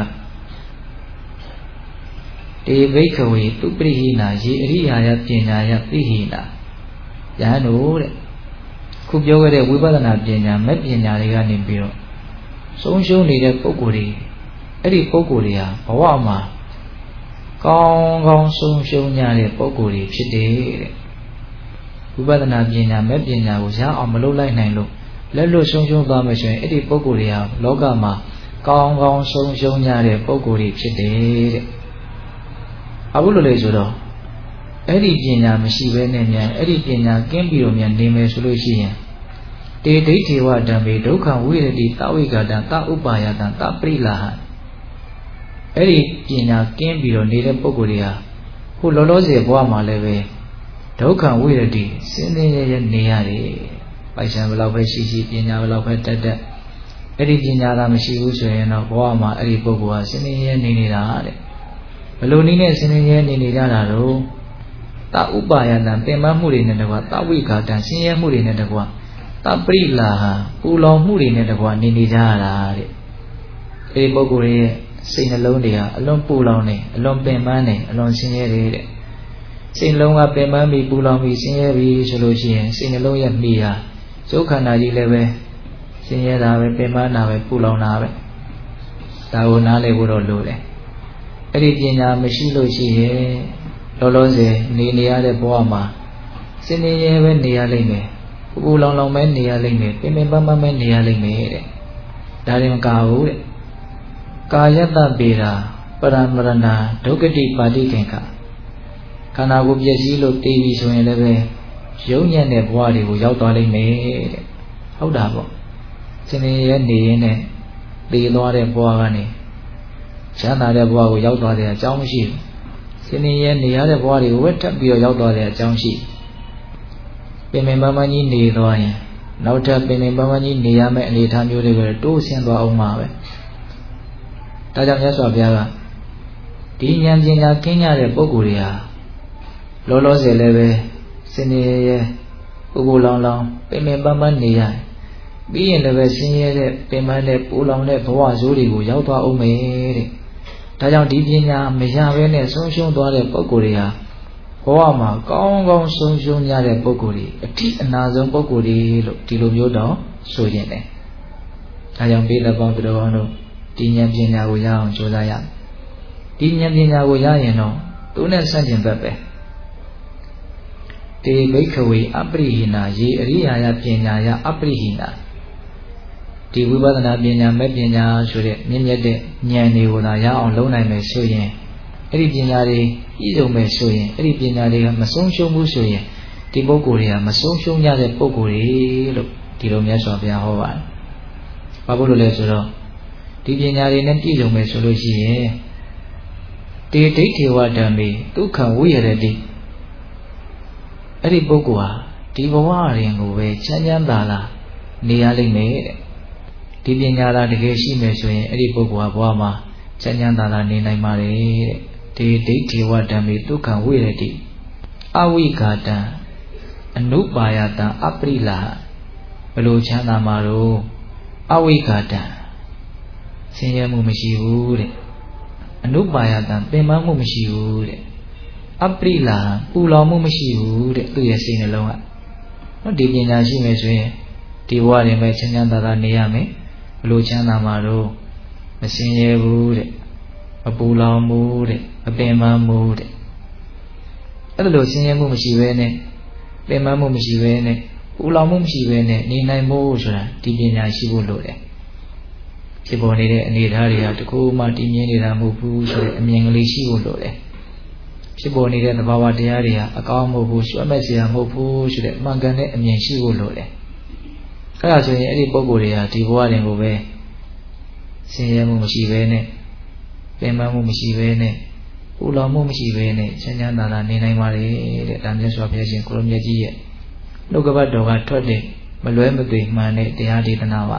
[SPEAKER 1] တေဘိက္ခဝေသူပရိဟိနာယေအရိယာယပညာယပိဟိနာယဟန်တို့တဲ့ခုပြောခဲ့တဲ့ဝိပဿနာပညာမဲ့ပညာတွေကနေပြီးတော့ဆုံးရှုံးနေတဲ့ပုဂ္ဂိုလ်တွေအဲ့ဒီပုဂ္ဂိုလ်တွေဟာဘဝမှာကောင်းဆုံးရှုံးကြတဲ့ပုဂ္ဂိုလ်တွေဖြစ်တယ်တဲ့ဝိပဿနာပညာမဲ့ပညာကိုရအောင်မလုပ်လိုက်နိုင်လို့လက်လွတ်ဆုံးရှုံးသွားမှဆိုရင်အဲ့ဒီပုဂ္ဂိုလ်တွေဟာလောကမှာကောင်းဆုံးရှုံးကြတဲ့ပုဂ္ဂိုလ်တွေဖြစ်တယ်တဲ့အခုလိုလေဆိုတော့အဲ့ဒီပညာမရှိဘဲနဲ့မြန်အဲ့ဒီပညာကင်းပြီးတော့မြန်နေမယ်ဆိုလို့ရှိရင်တေဒိဋ္ဌေဝဓမ္မေဒုက္ခဝိရတိသဝိကတံသဥပါယတံသပရိလာဟအဲ့ဒီပညာကင်းပြီးတော့နေတဲ့ပုဂ္ဂိုလ်တွေဟာခုလောလောဆယ်ဘဝမှာလည်းပဲဒုက္ခဝိရတိစင်းစင်းရဲရဲနေရတယ်ပိုက်ဆံဘယ်လောက်ပဲရှိရှိပညာဘယ်လောက်ပဲတက်တက်အဲ့ဒီပညာသာမရှိဘူးဆိုရင်တော့ဘဝမှာအဲ့ဒီပုဂ္ဂိုလ်ဟာစင်းစင်းရဲနေနေတာတဲ့ဘယ်လိုနည်းနဲ့စင်းစင်းရဲနေနေကြတာတော့သဥပါယတံပင်မမှုတွေနဲ့တကွာသဝိကတံဆင်းရဲမှုတွေနဲ့တကွာသပရိလာဟပူလောင်မှုတွေနဲ့တကွာနေနေကြရတာတဲ့အဲဒီပုဂ္ဂိုလ်ရဲ့စိတ်နှလုံးတွေဟာအလွန်ပူလောင်နေအလွန်ပင်ပန်းနေအလွန်ဆင်းရဲတယ်တဲ့စိတ်နှလုံးကပင်ပန်းပြီးပူလောင်ပြီးဆင်းရဲပြီးဆိုလို့ရှိရင်စိတ်နှလုံးရဲ့မိဟာဒုက္ခနာကြီးလည်းပဲဆင်းရဲတာပဲပင်ပန်းတာပဲပူလောင်တာပဲဒါကိုနားလည်ဖို့တော့လိုတယ်အဲ့ဒီပညာမရှိလို့ရှိရင်လောလောဆယ်နေရတဲ့ဘဝမှာစင်နေရဲပဲနေရလိမ့်မယ်ပူလောင်လောင်ပဲနေရလိမ့်မယ်ပင်ပန်းပန်းပဲနေရလိမ့်မယ်တဲ့ဒါရင်မကဘူးတဲ့ကာယတ္တပေတာပရမရဏဒုက္ခတိပါတိခင်ခခန္ဓာကိုယ်ပြည့်စည်လို့တည်ပြီဆိုရင်လည်းပဲရုံညံ့တဲ့ဘဝတွေကိုရောက်သွားလိမ့်မယ်တဲ့ဟုတ်တာပေါ့စင်နေရဲနေရင်နဲ့တည်သွားတဲ့ဘဝကနေချမ်းသာတဲ့ဘဝကိုရောက်သွားတဲ့အကြောင်းမရှိဘူးစင်နေရဲနေရတဲ့ဘဝတွေကိုဝက်တက်ပြီးတော့ရောက်သွားတဲ့အကြောင်းရှိပင်ပင်ပန်းပန်းကြီးနေသွားရင်နောက်ထပ်ပင်ပင်ပန်းပန်းကြီးနေရမယ့်အနေအထားမျိုးတွေပဲတိုးဆင်းသွားအောင်ပါပဲဒါကြောင့်မြတ်စွာဘုရားကဒီဉာဏ်ပညာကင်းကြတဲ့ပုဂ္ဂိုလ်တွေဟာလောလောဆယ်လည်းပဲစင်ရရဲ့ပူပူလောင်လောင်ပင်ပင်ပန်းပန်းနေရတယ်ပြီးရင်လည်းပဲဆင်းရဲတဲ့ပင်ပန်းတဲ့ပူလောင်တဲ့ဘဝဆိုးတွေကိုရောက်သွားအောင်မယ်တဲ့ဒါကြောင့်ဒီပညာမရဘဲနဲ့ဆုံးရှုံးသွားတဲ့ပုဂ္ဂိုလ်တွေဟာဘဝမှာကောင်းကောင်းဆုံးရှုံးကြတဲ့ပုဂ္ဂိုလ်တွေအထိအနာဆုံးပုဂ္ဂိုလ်တွေလို့ဒီလိုမျိုးတော့ဆိုရင်တယ်ဒါကြောင့်ဒီလက်ပေါင်းသူတော်ကောင်းတို့ဒီဉာဏ်ပညာကိုရအောင်ကြိုးစားရမယ်ဒီဉာဏ်ပညာကိုရရင်တော့သူနဲ့ဆန့်ကျင်ဘက်ပဲတေဘိက္ခဝေအပရိဟိနာယေအရိယာယပညာယအပရိဟိနာဒီဝိပဿနာပညာမဲ့ပညာဆိုတဲ့မြင့်မြတ်တဲ့ဉာဏ်တွေကိုသာရအောင်လုပ်နိုင်မယ်ဆိုရင်အဲ့ဒီပညာတွေပြည့်စုံမယ်ဆိုရင်အဲ့ဒီပညာတွေကမဆုံးရှုံးဘူးဆိုရင်ဒီပုဂ္ဂိုလ်တွေကမဆုံးရှုံးကြတဲ့ပုဂ္ဂိုလ်တွေလို့ဒီလိုမြတ်စွာဘုရားဟောပါတယ်။ဘာလို့လဲဆိုတော့ဒီပညာတွေနဲ့ပြည့်စုံမယ်ဆိုလို့ရှိရင်တေဒိဋ္ဌေဝဓမ္မေဒုက္ခဝိရတိအဲ့ဒီပုဂ္ဂိုလ်ဟာဒီဘဝရင်ကိုပဲချမ်းချမ်းသာသာနေရလိမ့်မယ်တဲ့ဒီပညာသာတကယ်ရှိမယ်ဆိုရင်အဲ့ဒီပုဂ္ဂိုလ်ဟာဘဝမှာချမ်းချမ်းသာသာနေနိုင်ပါတယ်တဲ့တေဒိဋ္ဌေဝဓမ္မေဒုက္ခဝိရတိအဝိဃာတံအနုပါယတံအပရိလာဘယ်လိုချမ်းသာမှာတော့အဝိဃာတံဆင်းရဲမှုမရှိဘူးတဲ့အနုပါယတံပင်ပန်းမှုမရှိဘူးတဲ့အပရိလာပူလောင်မှုမရှိဘူးတဲ့သူ့ရဲ့စိတ်နှလုံးကနော်ဒီပညာရှိမယ်ဆိုရင်ဒီဘဝတွင်ပဲချမ်းချမ်းသာသာနေရမယ်ဘလို့ချမ်းသာမှာတော့မဆင်းရဲဘူးတဲ့မပူလောင်မှုတဲ့မပင်ပန်းမှုတဲ့အဲ့လိုဆင်းရဲမှုမရှိဘဲနဲ့ပင်ပန်းမှုမရှိဘဲနဲ့ပူလောင်မှုမရှိဘဲနဲ့နေနိုင်ဖို့ဆိုတာဒီပညာရှိဖို့လိုတယ်ဖြစ်ပေါ်နေတဲ့အနေအထားတွေကတကူမှတည်မြဲနေတာမဟုတ်ဘူးဆိုတဲ့အမြင်ကလေးရှိဖို့လိုတယ်ဖြစ်ပေါ်နေတဲ့သဘာဝတရားတွေဟာအကောင်းမဟုတ်ဘူးဆွဲမဲ့စရာမဟုတ်ဘူးဆိုတဲ့အမှန်ကန်တဲ့အမြင်ရှိဖို့လိုတယ်အဲ့ဒါဆိုရင်အဲ့ဒီပုဂ္ဂိုလ်တွေကဒီဘဝတွင်ကိုပဲဆင်းရဲမှုမရှိဘဲနဲ့ပင်ပန်းမှုမရှိဘဲနဲ့ပူလောင်မှုမရှိဘဲနဲ့ချမ်းချမ်းသာသာနေနိုင်ပါလေတဲ့ဒါမြတ်စွာဘုရားရှင်ကိုလိုမြတ်ကြီးရဲ့နှုတ်ကပတ်တော်ကထွက်တဲ့မလွဲမသွေမှန်တဲ့တရားဒေသနာပါ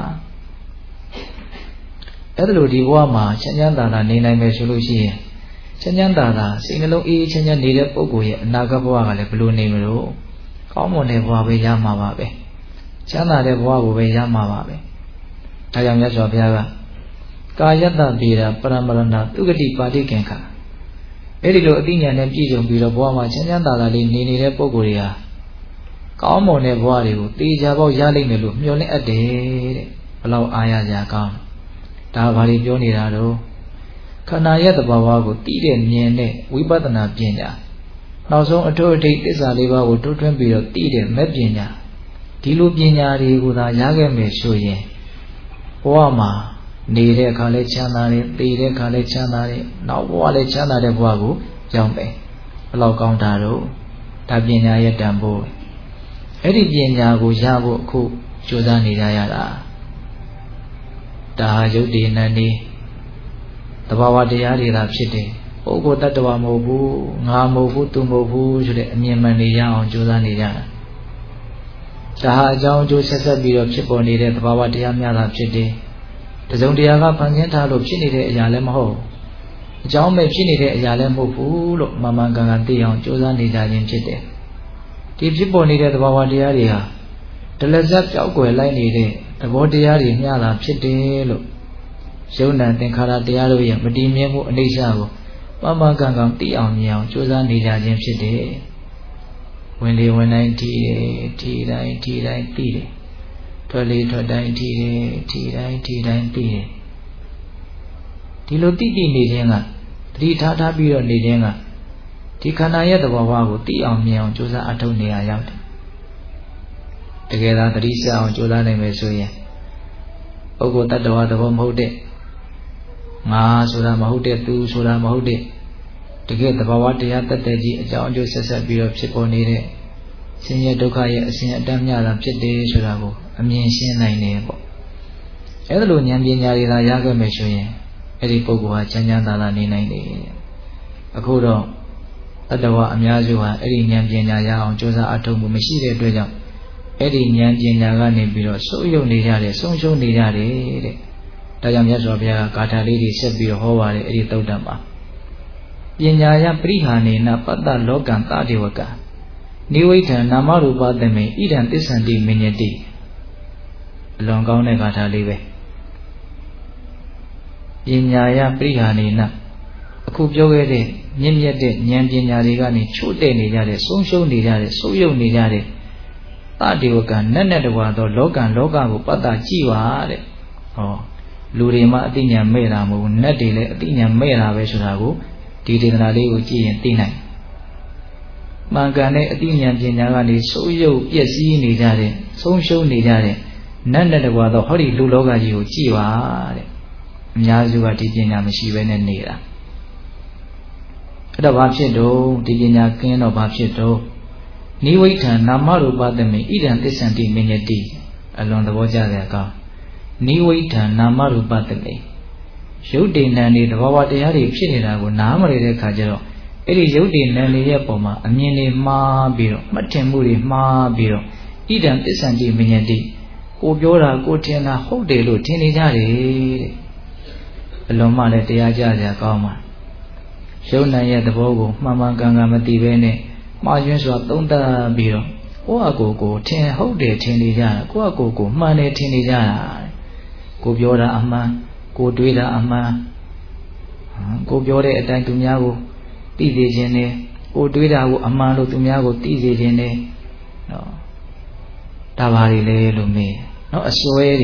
[SPEAKER 1] အဲ့ဒါလိုဒီဘဝမှာချမ်းချမ်းသာသာနေနိုင်မယ်ဆိုလို့ရှိရင်ချမ်းချမ်းသာသာစိတ်နှလုံးအေးချမ်းချမ်းနေတဲ့ပုဂ္ဂိုလ်ရဲ့အနာဂတ်ဘဝကလည်းဘယ်လိုနေမလို့ကောင်းမွန်တဲ့ဘဝပဲရမှာပါပဲချမ်းသာတဲ့ဘဝကိုပဲရမှာပါပဲဒါကြောင့်မြတ်စွာဘုရားကကာယတ္တဗေဒပရမရဏသုဂတိပါတိကင်္ခာအဲ့ဒီလိုအသိဉာဏ်နဲ့ပြည့်စုံပြီးတော့ဘဝမှာချမ်းချမ်းသာသာလေးနေနေတဲ့ပုဂ္ဂိုလ်တွေဟာကောင်းမွန်တဲ့ဘဝတွေကိုတေချာပေါက်ရလိမ့်မယ်လို့မျှော်လင့်အပ်တယ်တဲ့ဘလောက်အားရကြကောင်းဒါဘာတွေပြောနေတာတော့ခန္ဓာရဲ့သဘာဝကိုသိတဲ့မြင်တဲ့ဝိပဿနာပညာနောက်ဆုံးအထွတ်အထိပ်သစ္စာလေးပါးကိုတွန်းထွန်းပြီးတော့သိတဲ့မဲ့ပညာဒီလိုပညာတွေကိုသာရခဲ့မယ်ဆိုရင်ဘဝမှာနေတဲ့အခါလဲချမ်းသာတယ်သိတဲ့အခါလဲချမ်းသာတယ်နောက်ဘဝလဲချမ်းသာတဲ့ဘဝကိုရောက်မယ်ဘယ်လောက်ကောင်းတာတော့ဒါပညာရဲ့တန်ဖိုးအဲ့ဒီပညာကိုရဖို့အခုကြိုးစားနေကြရတာဒါဟာယုတ်ဒီနန္ဒီသဘာဝတရားတွေသာဖြစ်တယ်ပုဂ္ဂိုလ်တ attva မဟုတ်ဘူးငါမဟုတ်ဘူးသူမဟုတ်ဘူးဆိုတဲ့အမြင်မှန်တွေရအောင်ကြိုးစားနေကြတာဒါဟာအကြောင်းအကျိုးဆက်ဆက်ပြီးတော့ဖြစ်ပေါ်နေတဲ့သဘာဝတရားများသာဖြစ်တယ်တစုံတရာကဖန်ဆင်းထားလို့ဖြစ်နေတဲ့အရာလည်းမဟုတ်အကြောင်းမဲ့ဖြစ်နေတဲ့အရာလည်းမဟုတ်ဘူးလို့မှန်မှန်ကန်ကန်သိအောင်ကြိုးစားနေကြခြင်းဖြစ်တယ်ဒီဖြစ်ပေါ်နေတဲ့သဘာဝတရားတွေဟာဒလဇတ်ပြောက်ွယ်လိုက်နေတဲ့သဘောတရားတွေမျှသာဖြစ်တယ်လို့ယုံနာသင်္ခါရတရားတို့ရဲ့မတည်မြဲမှုအနိစ္စကိုမှန်မှန်ကန်ကန်သိအောင်မြင်အောင်ကြိုးစားနေကြခြင်းဖြစ်တယ်ဝင်လေဝင်တိုင်းထီတယ်ထီတိုင်းထီတိုင်းသိတယ်ထွက်လေထွက်တိုင်းထီတယ်ထီတိုင်းထီတိုင်းသိတယ်ဒီလိုသိနေခြင်းကသတိထားပြီးတော့နေခြင်းကဒီခန္ဓာရဲ့သဘောဝါကိုသိအောင်မြင်အောင်ကြိုးစားအထောက်နေရရောက်တယ်တကယ်သာသတိစအောင်ကြိုးစားနိုင်မယ်ဆိုရင်ပုဂ္ဂိုလ်တ attva သဘောမဟုတ်တဲ့ငါဆိုတာမဟုတ်တဲ့သူဆိုတာမဟုတ်တဲ့တကယ်သဘာဝတရားတတ်တဲ့ကြီးအကြောင်းအကျိုးဆက်ဆက်ပြီးတော့ဖြစ်ပေါ်နေတဲ့ဆင်းရဲဒုက္ခရဲ့အစဉ်အတန်းများတာဖြစ်တယ်ဆိုတာကိုအမြင်ရှင်းနိုင်တယ်ပေါ့အဲဒါလိုဉာဏ်ပညာတွေသာရခဲ့မယ်ဆိုရင်အဲ့ဒီပုဂ္ဂိုလ်ဟာချမ်းချမ်းသာသာနေနိုင်တယ်အခုတော့တ attva အများစုဟာအဲ့ဒီဉာဏ်ပညာရအောင်ကြိုးစားအထောက်မှုမရှိတဲ့အတွက်ကြောင့်အဲ့ဒီဉာဏ်ပညာကနေပြီးတော့ဆုပ်ယုပ်နေကြတယ်ဆုံးရှုံးနေကြတယ်တဲ့ဒါကြောင့်မြတ်စွာဘုရားကဂါထာလေးတွေဆက်ပြီးတော့ဟောပါတယ်အဲ့ဒီသုတ်တံမှာပညာယပရိဟာနေနပတ္တလောကံတဒေဝကံနိဝိဋ္ဌံနာမရူပသမေဣဒံသစ္ဆန္တိမညတိအလွန်ကောင်းတဲ့ဂါထာလေးပဲပညာယပရိဟာနေနအခုပြောခဲ့တဲ့မြင့်မြတ်တဲ့ဉာဏ်ပညာတွေကနေချို့တဲ့နေကြတဲ့ဆုံးရှုံးနေကြတဲ့ဆုပ်ယုပ်နေကြတဲ့တဒေဝကံနဲ့နဲ့တကွာသောလောကကိုပတ္တကြည့်ပါတဲ့ဟောလူတွေမှအသိဉာဏ်မဲ့တာမဟုတ်ဘူးနတ်တွေလည်းအသိဉာဏ်မဲ့တာပဲဆိုတာကိုဒီဒေသနာလေးကိုကြည့်ရင်သိနိုင်မှန်ကန်တဲ့အသိဉာဏ်ပညာကနေဆိုးရုပ်ပျက်စီးနေကြတဲ့ဆုံးရှုံးနေကြတဲ့နတ်နဲ့တကွာသောဟောဒီလူလောကကြီးကိုကြည့်ပါတဲ့အများစုကဒီပညာမရှိဘဲနဲ့နေတာအဲ့တော့ဘာဖြစ်တော့ဒီပညာကင်းတော့ဘာဖြစ်တော့နိဝိဋ္ဌံနာမရူပသမေဣဒံသစ္ဆန္တိမညတိအလွန်သဘောကျတဲ့အကောင်းနိဝိဋ္ဌံနာမရူပသမေရုပ်တည်နံတွေတဘာဝတရားတွေဖြစ်နေတာကိုနားမလည်တဲ့အခါကျတော့အဲ့ဒီရုပ်တည်နံတွေရဲ့ပုံမှာအမြင်တွေမှားပြီးတော့မှတ်ထင်မှုတွေမှားပြီးတော့ဣဒံသစ္ဆန္တိမညတိကိုပြောတာကိုထင်တာဟုတ်တယ်လို့ထင်နေကြတယ်တဲ့အလွန်မှလည်းတရားကြစရာကောင်းပါရုပ်နံရဲ့သဘောကိုမှန်မှန်ကန်ကန်မသိဘဲနဲ့မှားယွင်းစွာသုံးသပ်ပြီးတော့ကိုယ့်အကိုထင်ဟုတ်တယ်ထင်နေကြတာကိုယ့်အကိုမှန်တယ်ထင်နေကြတာကိုပြောတာအမှန်ကိုတွေးတာအမှန်ကိုပြောတဲ့အတိုင်းသူများကိုသိစေခြင်းနဲ့ကိုတွေးတာကိုအမှန်လို့သူများကိုသိစေခြင်းနဲ့နော်ဒါပါလေလေလို့မေးနော်အစွဲ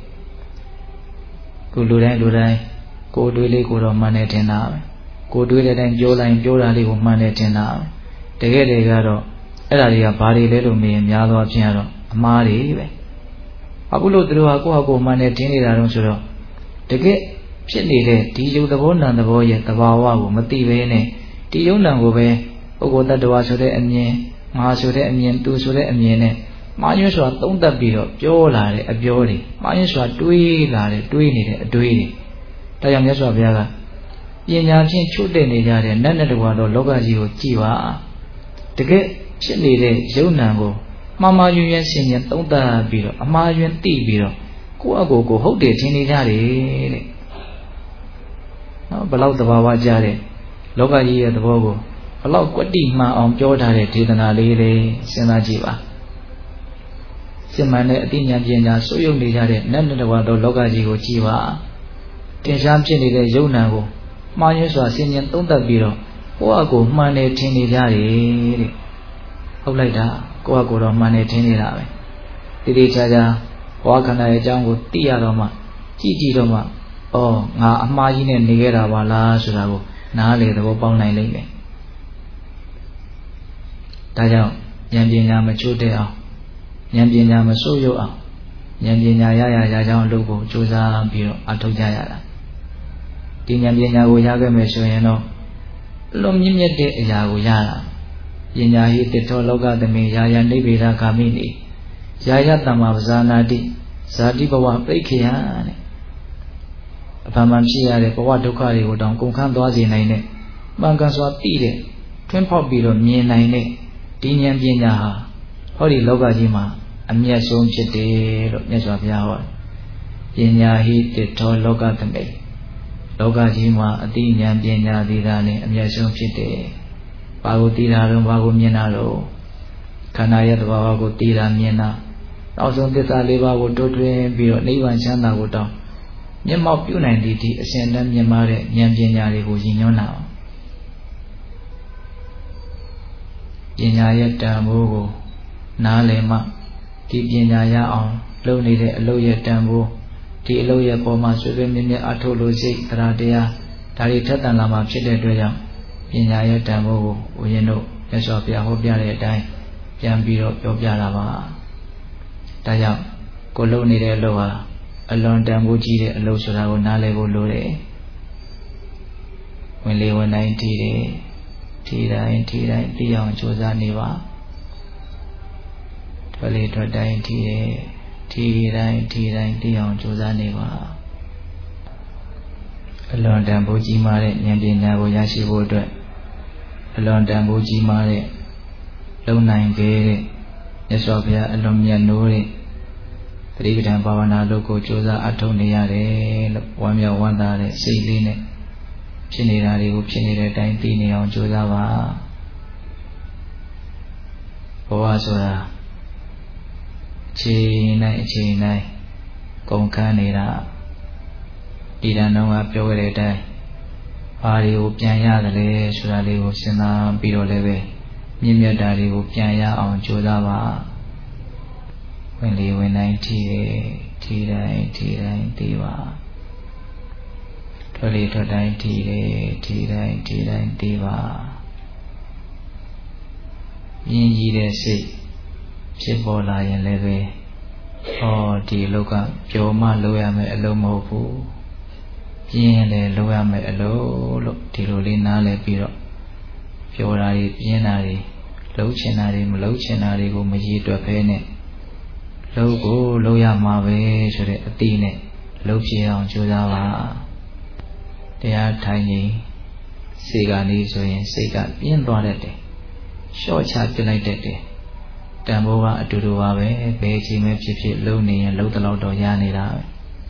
[SPEAKER 1] တွေကိုလူတိုင်းကိုတွေးလေးကိုတော့မှန်တယ်ထင်တာပဲကိုတွေးတဲ့အတိုင်းပြောလိုက်ပြောတာလေးကိုမှန်တယ်ထင်တာပဲတကယ်တည်းကတော့အဲ့ဒါတွေကဘာတွေလဲလို့မေးရင်များသောအားဖြင့်ကတော့အမှားတွေပဲအခုလို့သူတို့ဟာကိုယ့်ဟာကိုယ်မှန်တယ်ထင်နေတာတော့ဆိုတော့တကယ်ဖြစ်နေတဲ့ဒီယုတ်သဘောနာသဘောရဲ့သဘာဝကိုမသိဘဲနဲ့ဒီယုံနာကိုပဲပုဂ္ဂိုလ်တ attva ဆိုတဲ့အမြင်ငါဆိုတဲ့အမြင်သူဆိုတဲ့အမြင်နဲ့မှားယွင်းစွာသုံးသပ်ပြီးတော့ပြောလာတဲ့အပြောတွေမှားယွင်းစွာတွေးလာတဲ့တွေးနေတဲ့အတွေးတွေဒါကြောင့်မြတ်စွာဘုရားကပညာဖြင့်ချုပ်တဲ့နေကြတဲ့နတ်နဲ့တကွာတော့လောကကြီးကိုကြည်ပါတကယ်ဖြစ်နေတဲ့ယုံနာကိုမှားမှားယွင်းယွင်းဆင်ញံသုံးသပ်ပြီးတော့အမှားယွင်းသိပြီးတော့ကိုယ့်အကိုကိုဟုတ်တယ်ထင်နေကြတယ်တဲ့နော်ဘလောက်သဘာဝကြတဲ့လောကကြီးရဲ့သဘောကိုဘလောက်ကွတိမှန်အောင်ပြောထားတဲ့ဒေသနာလေးလေးစဉ်းစားကြည့်ပါစစ်မှန်တဲ့အသိဉာဏ်ပညာစိုးရုံနေကြတဲ့နတ်နတဝါသောလောကကြီးကိုကြည်ပါတင်ရှားဖြစ်နေတဲ့ယုံနာကိုမှားယွင်းစွာဆင်ញံသုံးသပ်ပြီးတော့ကိုယ့်အကိုမှန်တယ်ထင်နေကြတယ်တဲ့ဟုတ်လိုက်တာကိုယ့်အကိုတော့မှန်တယ်ထင်နေတာပဲတိတိကျကျဘဝခန္ဓာရဲ့အကြောင်းကိုသိရတော့မှကြည့်တော့မှဩငါအမှားကြီးနဲ့နေခဲ့တာပါလားဆိုတာကိုနားလေသဘောပေါက်နိုင်လိမ့်မယ်ဒါကြောင့်ဉာဏ်ပညာမချို့တဲ့အောင်ဉာဏ်ပညာမဆိုးရုပ်အောင်ဉာဏ်ပညာရကြောင်းအလုပ်ကိုကြိုးစားပြီးတော့အထောက်ကြရတာဒီဉာဏ်ပညာကိုရခဲ့မယ်ဆိုရင်တော့လွန်မြင့်မြတ်တဲ့အရာကိုရတာပညာဟိတ္တောလောကသမေယာယနိဗ္ဗေဒဂာမိနိယာယတမ္မာပဇာနာတိဇာတိဘဝပိက္ခယတဲ့အဖန်မှန်ဖြစ်ရတဲ့ဘဝဒုက္ခတွေကိုတောင်ကုန်ခန်းသွားစေနိုင်တဲ့မှန်ကန်စွာသိတဲ့ထွန်းဖောက်ပြီးတော့မြင်နိုင်တဲ့ဒီဉာဏ်ပညာဟာဟောဒီလောကကြီးမှာအမြတ်ဆုံးဖြစ်တယ်လို့မြတ်စွာဘုရားဟောတယ်ပညာဟိတ္တောလောကသမေလောကကြီးမှာအသိဉာဏ်ပညာသိတာနဲ့အမြတ်ဆုံးဖြစ်တယ်ဘာကိုသိတာတော့ဘာကိုမြင်တာတော့ခန္ဓာရဲ့သဘာဝကိုသိတာမြင်တာနောက်ဆုံးသစ္စာလေးပါးကိုတိုးထွင်းပြီးတော့နိဗ္ဗာန်ချမ်းသာကိုတောင်းမျက်မှောက်ပြုနိုင်သည့်ဒီအစဉ်တည်းမြင်မာတဲ့ဉာဏ်ပညာတွေကိုရည်ညွှန်းတာပညာရဲ့တန်ဖိုးကိုနားလည်မှဒီပညာရအောင်လုပ်နေတဲ့အလုပ်ရဲ့တန်ဖိုးဒီအလုပ်ရဲ့ပေါ်မှာဆွေဆွေမြဲမြဲအထောက်လို့စိတ်တရားတရားဒါတွေထက်သန်လာမှဖြစ်တဲ့အတွက်ကြောင့်ပညာရဲ့တန်ဖိုးကိုဦးဇင်းတို့မြတ်စွာဘုရားဟောပြတဲ့အတိုင်းပြန်ပြီးတော့ပြောပြတာပါဒါကြောင့်ကိုလုပ်နေတဲ့အလုပ်ဟာအလွန်တန်ဖိုးကြီးတဲ့အလုပ်ဆိုတာကိုနားလည်ဖို့လိုတယ်ဝင်လေဝင်တိုင်းထီတယ်ထီတိုင်းသိအောင်ကြိုးစားနေပါထွက်လေထွက်တိုင်းထီတယ်ထီတိုင်းသိအောင်ကြိုးစားနေပါအလွန်တန်ဖိုးကြီးမားတဲ့ဉာဏ်ပညာကိုရရှိဖို့အတွက်အလွန်တန်ဖိုးကြီးမားတဲ့လုံနိုင်ခဲ့တဲ့မြတ်စွာဘုရားအလွန်မြတ်နိုးတဲ့တတိပဌာန်ဘာဝနာလုပ်ကိုကြိုးစားအထောက်နေရတယ်လို့ဝမ်းမြောက်ဝမ်းသာတဲ့စိတ်လေးနဲ့ဖြစ်နေတာတွေကိုဖြစ်နေတဲ့အတိုင်းသိနေအောင်ကြိုးစားပါဘဝဆိုတာအချိန်တိုင်းကုန်ခန်းနေတာဒီတန်တော့ကပြောခဲ့တဲ့အတိုင်းဘာတွေကိုပြန်ရတယ်လဲဆိုတာလေးကိုစဉ်းစားပြီးတော့လည်းပဲမြင့်မြတ်တာတွေကိုပြန်ရအောင်ကြိုးစားပါဝင်လေဝင်တိုင်းထီတိုင်းသိပါထွက်လေထွက်တိုင်းထီတိုင်းသိပါမြင်ကြီးတဲ့စိတ်ဖြစ်ပေါ်လာရင်လည်းပဲဒီအလုပ်ကပျော်မှလုပ်ရမယ်အလုပ်မဟုတ်ဘူးပြင်းလေလုပ်ရမယ်အလုပ်လို့ဒီလိုလေးနားလည်ပြီးတော့ပျော်တာတွေပြင်းတာတွေလှုပ်ချင်တာတွေမလှုပ်ချင်တာတွေကိုမရည်တွက်ဖဲနဲ့လုပ်ကိုလုပ်ရမှာပဲဆိုတဲ့အတိနဲ့လုပ်ပြအောင်ကြိုးစားပါတရားထိုင်ရင်စိတ်ကနေဆိုရင်စိတ်ကပြင်းသွားတတ်တယ်လျှော့ချပြလိုက်တတ်တယ်တန်ဖိုးကအတူတူပါပဲဘယ်ချိန်မှဖြစ်ဖြစ်လုံနေရင်လုံတလောက်တော့ရနေတာပဲ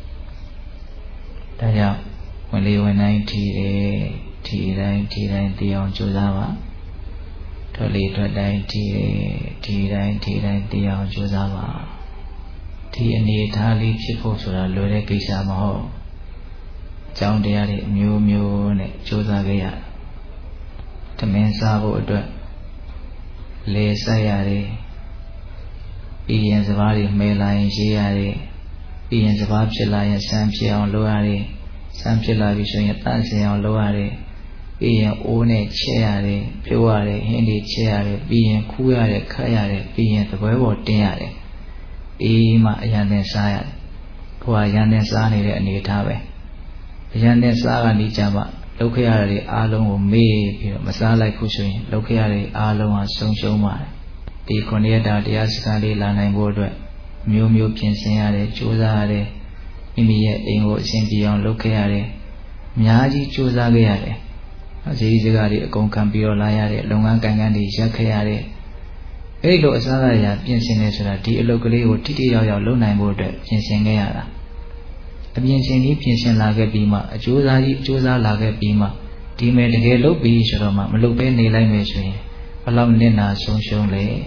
[SPEAKER 1] ဒါကြောင့်ဝင်လေဝင်တိုင်းထီတိုင်းသိအောင်ကြိုးစားပါထွက်လေထွက်တိုင်းထီတိုင်းသိအောင်ကြိုးစားပါဒီအနေထားလေးဖြစ်ဖို့ဆိုတာလွယ်တဲ့ကိစ္စမဟုတ်အကြောင်းတရားတွေအမျိုးမျိုးနဲ့ကြိုးစားခဲ့ရတမင်းစားဖို့အတွက်လေဆက်ရတယ်ပြီးရင်စဘာတွေမဲလာရင်ရေးရတယ်ပြီးရင်စဘာဖြစ်လာရင်စမ်းဖြစ်အောင်လုပ်ရတယ်စမ်းဖြစ်လာပြီဆိုရင်တန့်စင်အောင်လုပ်ရတယ်ပြီးရင်အိုးနဲ့ချက်ရတယ်ဖြိုးရတယ်ဟင်းတွေချက်ရတယ်ပြီးရင်ခူးရတယ်ခတ်ရတယ်ပြီးရင်သပွဲပေါ်တင်းရတယ်ပြီးမှအရန်နဲ့စားရတယ်ကိုယ်ကရန်နဲ့စားနေတဲ့အနေထားပဲအရန်နဲ့စားကနေကြမှာလုပ်ခဲ့ရတဲ့အားလုံးကိုမေ့ပြီးတော့မစားလိုက်ဘူးဆိုရင်လုပ်ခဲ့ရတဲ့အားလုံးဟာဆုံးရှုံးပါတယ်ဒီခုနှစ်ရက်တာတရားစခန်းလေးလာနိုင်ဖို့အတွက်မျိုးမျိုးပြင်ဆင်ရတယ်ကြိုးစားရတယ်မိမိရဲ့အိမ်ကိုအဆင်ပြေအောင်လုပ်ခဲ့ရတယ်အများကြီးကြိုးစားခဲ့ရတယ်ဈေးစကားတွေအကုန်ခံပြီးတော့လာရတဲ့လုပ်ငန်းကိုင်တွေရပ်ခဲ့ရတယ်အဲ့ဒီလိုအစားအစာပြင်ဆင်နေဆိုတာဒီအလုပ်ကလေးကိုထိထိရောက်ရောက်လုပ်နိုင်ဖို့အတွက်ပြင်ဆင်ခဲ့ရတာအပြင်ဆင်ကြီးပြင်ဆင်လာခဲ့ပြီးမှအကျိုးစားလာခဲ့ပြီးမှဒီမဲ့တကယ်လုပ်ပြီးဆိုတော့မှမလုပ်ဘဲနေလိုက်မယ်ဆိုရင်ဘလောက်နစ်နာဆုံးရှုံးလဲ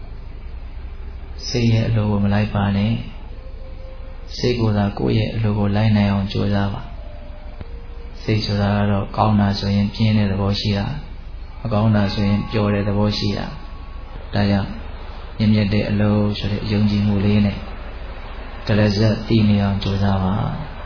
[SPEAKER 1] စိတ်ရဲ့အလိုကိုမလိုက်ပါနဲ့စိတ်ကိုယ်သာကိုယ့်ရဲ့အလိုကိုလိုက်နိုင်အောင်ကြိုးစားပါစိတ်ဆိုတာကတော့ကောင်းတာဆိုရင်ပြင်းတဲ့သဘောရှိတာမကောင်းတာဆိုရင်ပျော်တဲ့သဘောရှိတာဒါကြောင့်မြင့်တဲ့အလိုဆိုတဲ့ယုံကြည်မှုလေးနဲ့တရဇက်တည်နေအောင်ကြိုးစားပါ